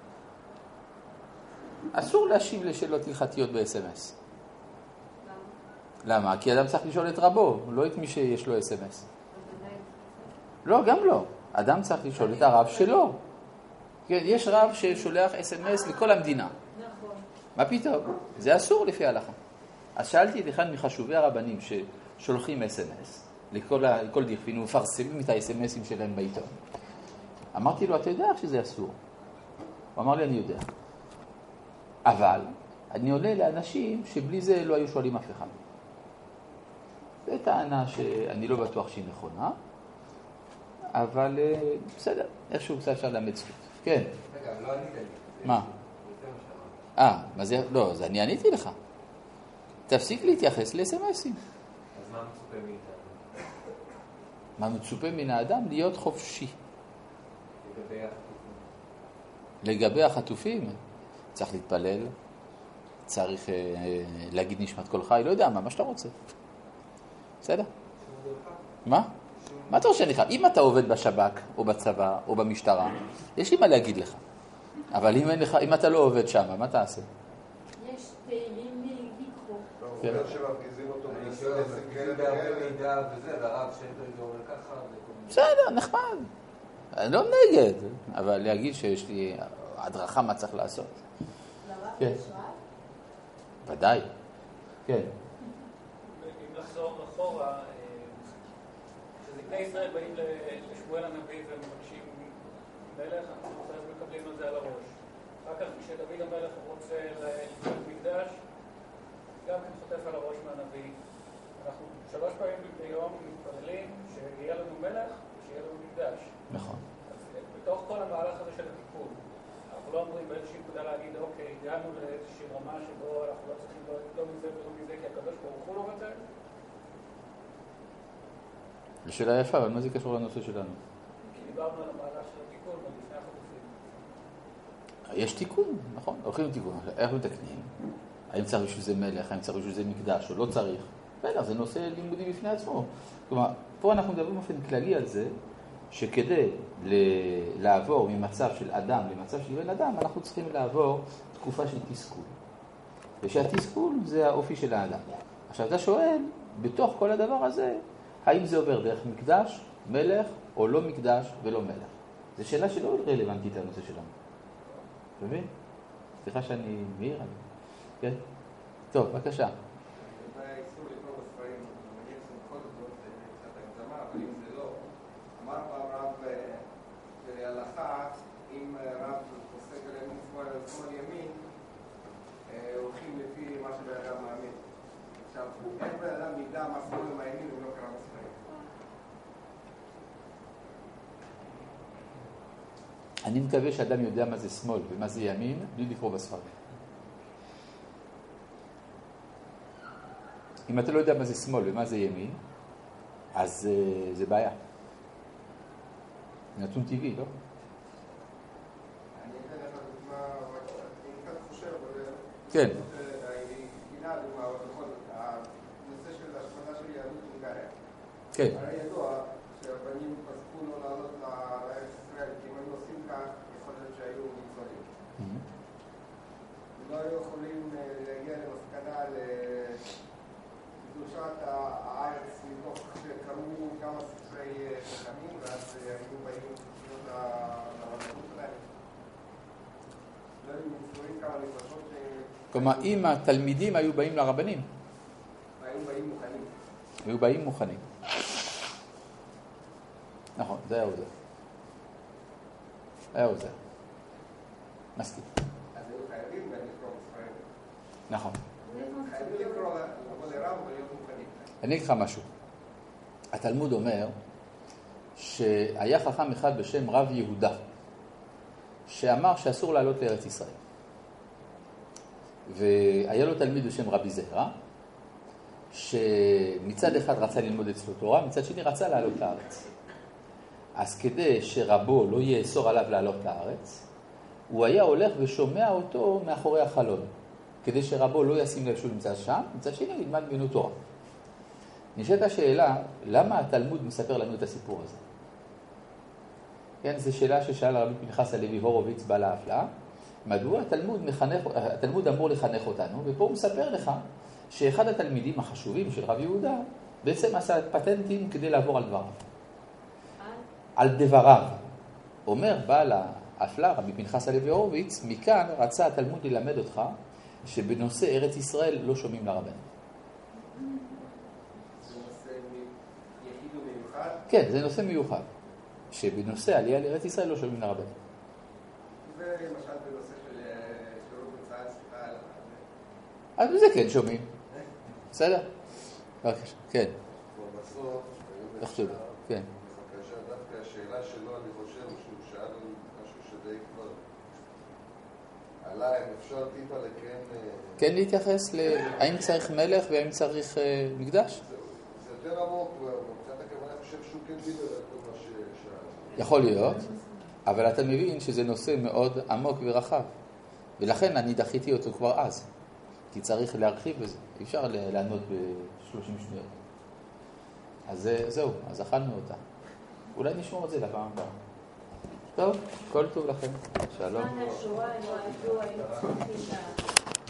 אסור להשיב לשאלות הלכתיות ב-אס אם אס. למה? כי אדם צריך לשאול את רבו, לא את מי שיש לו אס אם אס. לא, גם לא. אדם צריך לשאול את הרב שלו. כן, יש רב ששולח אס אם אס לכל המדינה. נכון. מה פתאום? זה אסור לפי ההלכה. אז שאלתי את אחד מחשובי הרבנים ששולחים אס אם אס לכל, לכל דכפין ומפרסמים את ה-אס אם אסים שלהם בעיתון. אמרתי לו, אתה יודע שזה אסור? הוא אמר לי, אני יודע. אבל אני עונה לאנשים שבלי זה לא היו שואלים אף אחד. זו טענה שאני לא בטוח שהיא נכונה, אבל בסדר, איכשהו קצת אפשר לאמץ זכות. כן. רגע, לא ענית לי. מה? אה, מה זה? לא, זה אני עניתי לך. תפסיק להתייחס ל-אס אם אסים. אז מה מצופה מאיתנו? מה מצופה מן האדם? להיות חופשי. לגבי החטופים? לגבי החטופים, צריך להתפלל, צריך אה, להגיד נשמת כל חי, לא יודע מה, מה שאתה רוצה. בסדר? מה? מה אתה רוצה לך? אם אתה עובד בשב"כ, או בצבא, או במשטרה, יש לי מה להגיד לך. אבל אם, אין לך, אם אתה לא עובד שם, מה תעשה? יש תהילים לקרוא. הוא אומר שמפגיזים אותו אני בנסה שואל, לסגל מפגיזים את בהרבה הילד. מידע וזה, והרב שטרית אומר ככה. בסדר, נחמד. אני לא נגד, אבל להגיד שיש לי הדרכה מה צריך לעשות. לרב כן. יש רב? ודאי. כן. אם לחזור אחורה, כשזקני ישראל באים לשמואל הנביא ומבקשים מלך, אנחנו אז מקבלים את זה על הראש. אחר כך כשדוד המלך רוצה לבנות מקדש, גם כן חוטף על הראש מהנביא. אנחנו שלוש פעמים ביום מתפללים שיהיה לנו מלך ושיהיה לנו מקדש. נכון. אז בתוך כל המהלך הזה של התיקון, אנחנו לא אמורים באיזושהי נקודה להגיד, אוקיי, הגענו לאיזושהי רמה שבו אנחנו לא צריכים לא מזה ולא מזה, כי הקדוש ברוך הוא לא רוצה. זו שאלה יפה, אבל מה זה קשור לנושא שלנו? כי דיברנו על המהלך של התיקון, עוד לפני החטופים. יש תיקון, נכון, הולכים לתיקון. איך מתקנים? האם צריך בשביל זה מלך, האם צריך בשביל זה מקדש או לא צריך? בטח, זה נושא לימודי בפני עצמו. כלומר, פה אנחנו מדברים באופן כללי על זה, שכדי לעבור ממצב של אדם למצב של בן אדם, אנחנו צריכים לעבור תקופה של תסכול. ושהתסכול זה האופי של האדם. עכשיו, אתה שואל, בתוך כל הדבר הזה, האם זה עובר דרך מקדש, מלך, או לא מקדש ולא מלך? זו שאלה שלא רלוונטית לנושא שלנו. אתה מבין? סליחה שאני מעיר עליו. כן? טוב, בבקשה. זה האיסור לקרוא בספרים, אני מניח שבכל זאת זה קצת הגזמה, אבל אם זה לא, אמר פעם רב להלכה, אם רב פוסק על ימין שמאל על שמאל ימין, הולכים לפי מה שבן אדם מאמין. עכשיו, איך בן אדם ידע מה שמאל ומה ימין אם לא קרא בספרים? אני מקווה שאדם יודע מה זה שמאל ומה זה ימין, בלי לקרוא בספרים. אם אתה לא יודע מה זה שמאל ומה זה ימין, אז uh, זה בעיה. נתון טבעי, לא? אני אתן לך דוגמה, אני קצת חושב, אבל... כן. היא גינה דוגמה, אבל בכל זאת, הנושא של השמדה של יהדות הונגריה. כן. הרי ידוע שהרבנים פסקו לא לעלות לארץ ישראל, כי אם היו עושים כך, יכול להיות שהיו ניצולים. לא היו יכולים להגיע למסקנה לקדושת הארץ מתוך שקראו כמה ספרי חכמים, ואז היו באים לקדושות לרבנות שלהם. לא היו מצורים כמה נפשות ש... כלומר, אם התלמידים היו באים לרבנים, היו באים מוכנים. היו באים מוכנים. נכון, זה היה עוזר. היה עוזר. מסכים. אז היו חייבים לקרוא בספרים. נכון. חייבים לקרוא לבוא לרב ולהיות מוכנים. אני אגיד לך משהו. התלמוד אומר שהיה חכם אחד בשם רב יהודה, שאמר שאסור לעלות לארץ ישראל. והיה לו תלמיד בשם רבי זהרה, שמצד אחד רצה ללמוד אצלו תורה, מצד שני רצה לעלות לארץ. אז כדי שרבו לא יאסור עליו לעלות לארץ, הוא היה הולך ושומע אותו מאחורי החלון, כדי שרבו לא ישים לב שהוא נמצא שם, מצד שני הוא ילמד ממנו תורה. נשאלת השאלה, למה התלמוד מספר לנו את הסיפור הזה? כן, זו שאלה ששאל הרבי פנחס הלוי הורוביץ בעל ההפלאה, מדוע התלמוד, מחנך, התלמוד אמור לחנך אותנו, ופה הוא מספר לך שאחד התלמידים החשובים של רב יהודה בעצם עשה פטנטים כדי לעבור על דבריו. על דבריו. אומר בעל ההפלאה, רבי פנחס הלוי הורוביץ, מכאן רצה התלמוד ללמד אותך שבנושא ארץ ישראל לא שומעים לרבנים. זה נושא יחיד ומיוחד? כן, זה נושא מיוחד. שבנושא עלייה לארץ ישראל לא שומעים לרבנים. ולמשל בנושא של שירות בצה"ל, סליחה על אז בזה כן שומעים. בסדר? בבקשה, כן. בסוף, תחשוב, כן. בבקשה, דווקא השאלה שלו, אני חושב שהוא שאל משהו שדי כבר עלה, אם אפשר טיפה לכן... כן להתייחס להאם צריך מלך והאם צריך מקדש? זה יותר עמוק, מבחינת הכוונה, אני חושב שהוא כן דיבר על כל מה ששאל. יכול להיות. אבל אתה מבין שזה נושא מאוד עמוק ורחב, ולכן אני דחיתי אותו כבר אז, כי צריך להרחיב בזה, אי אפשר לענות ב-שלושים שניות. אז זהו, אז אכלנו אותה. אולי נשמור את זה לפעם הבאה. טוב, כל טוב לכם. שלום.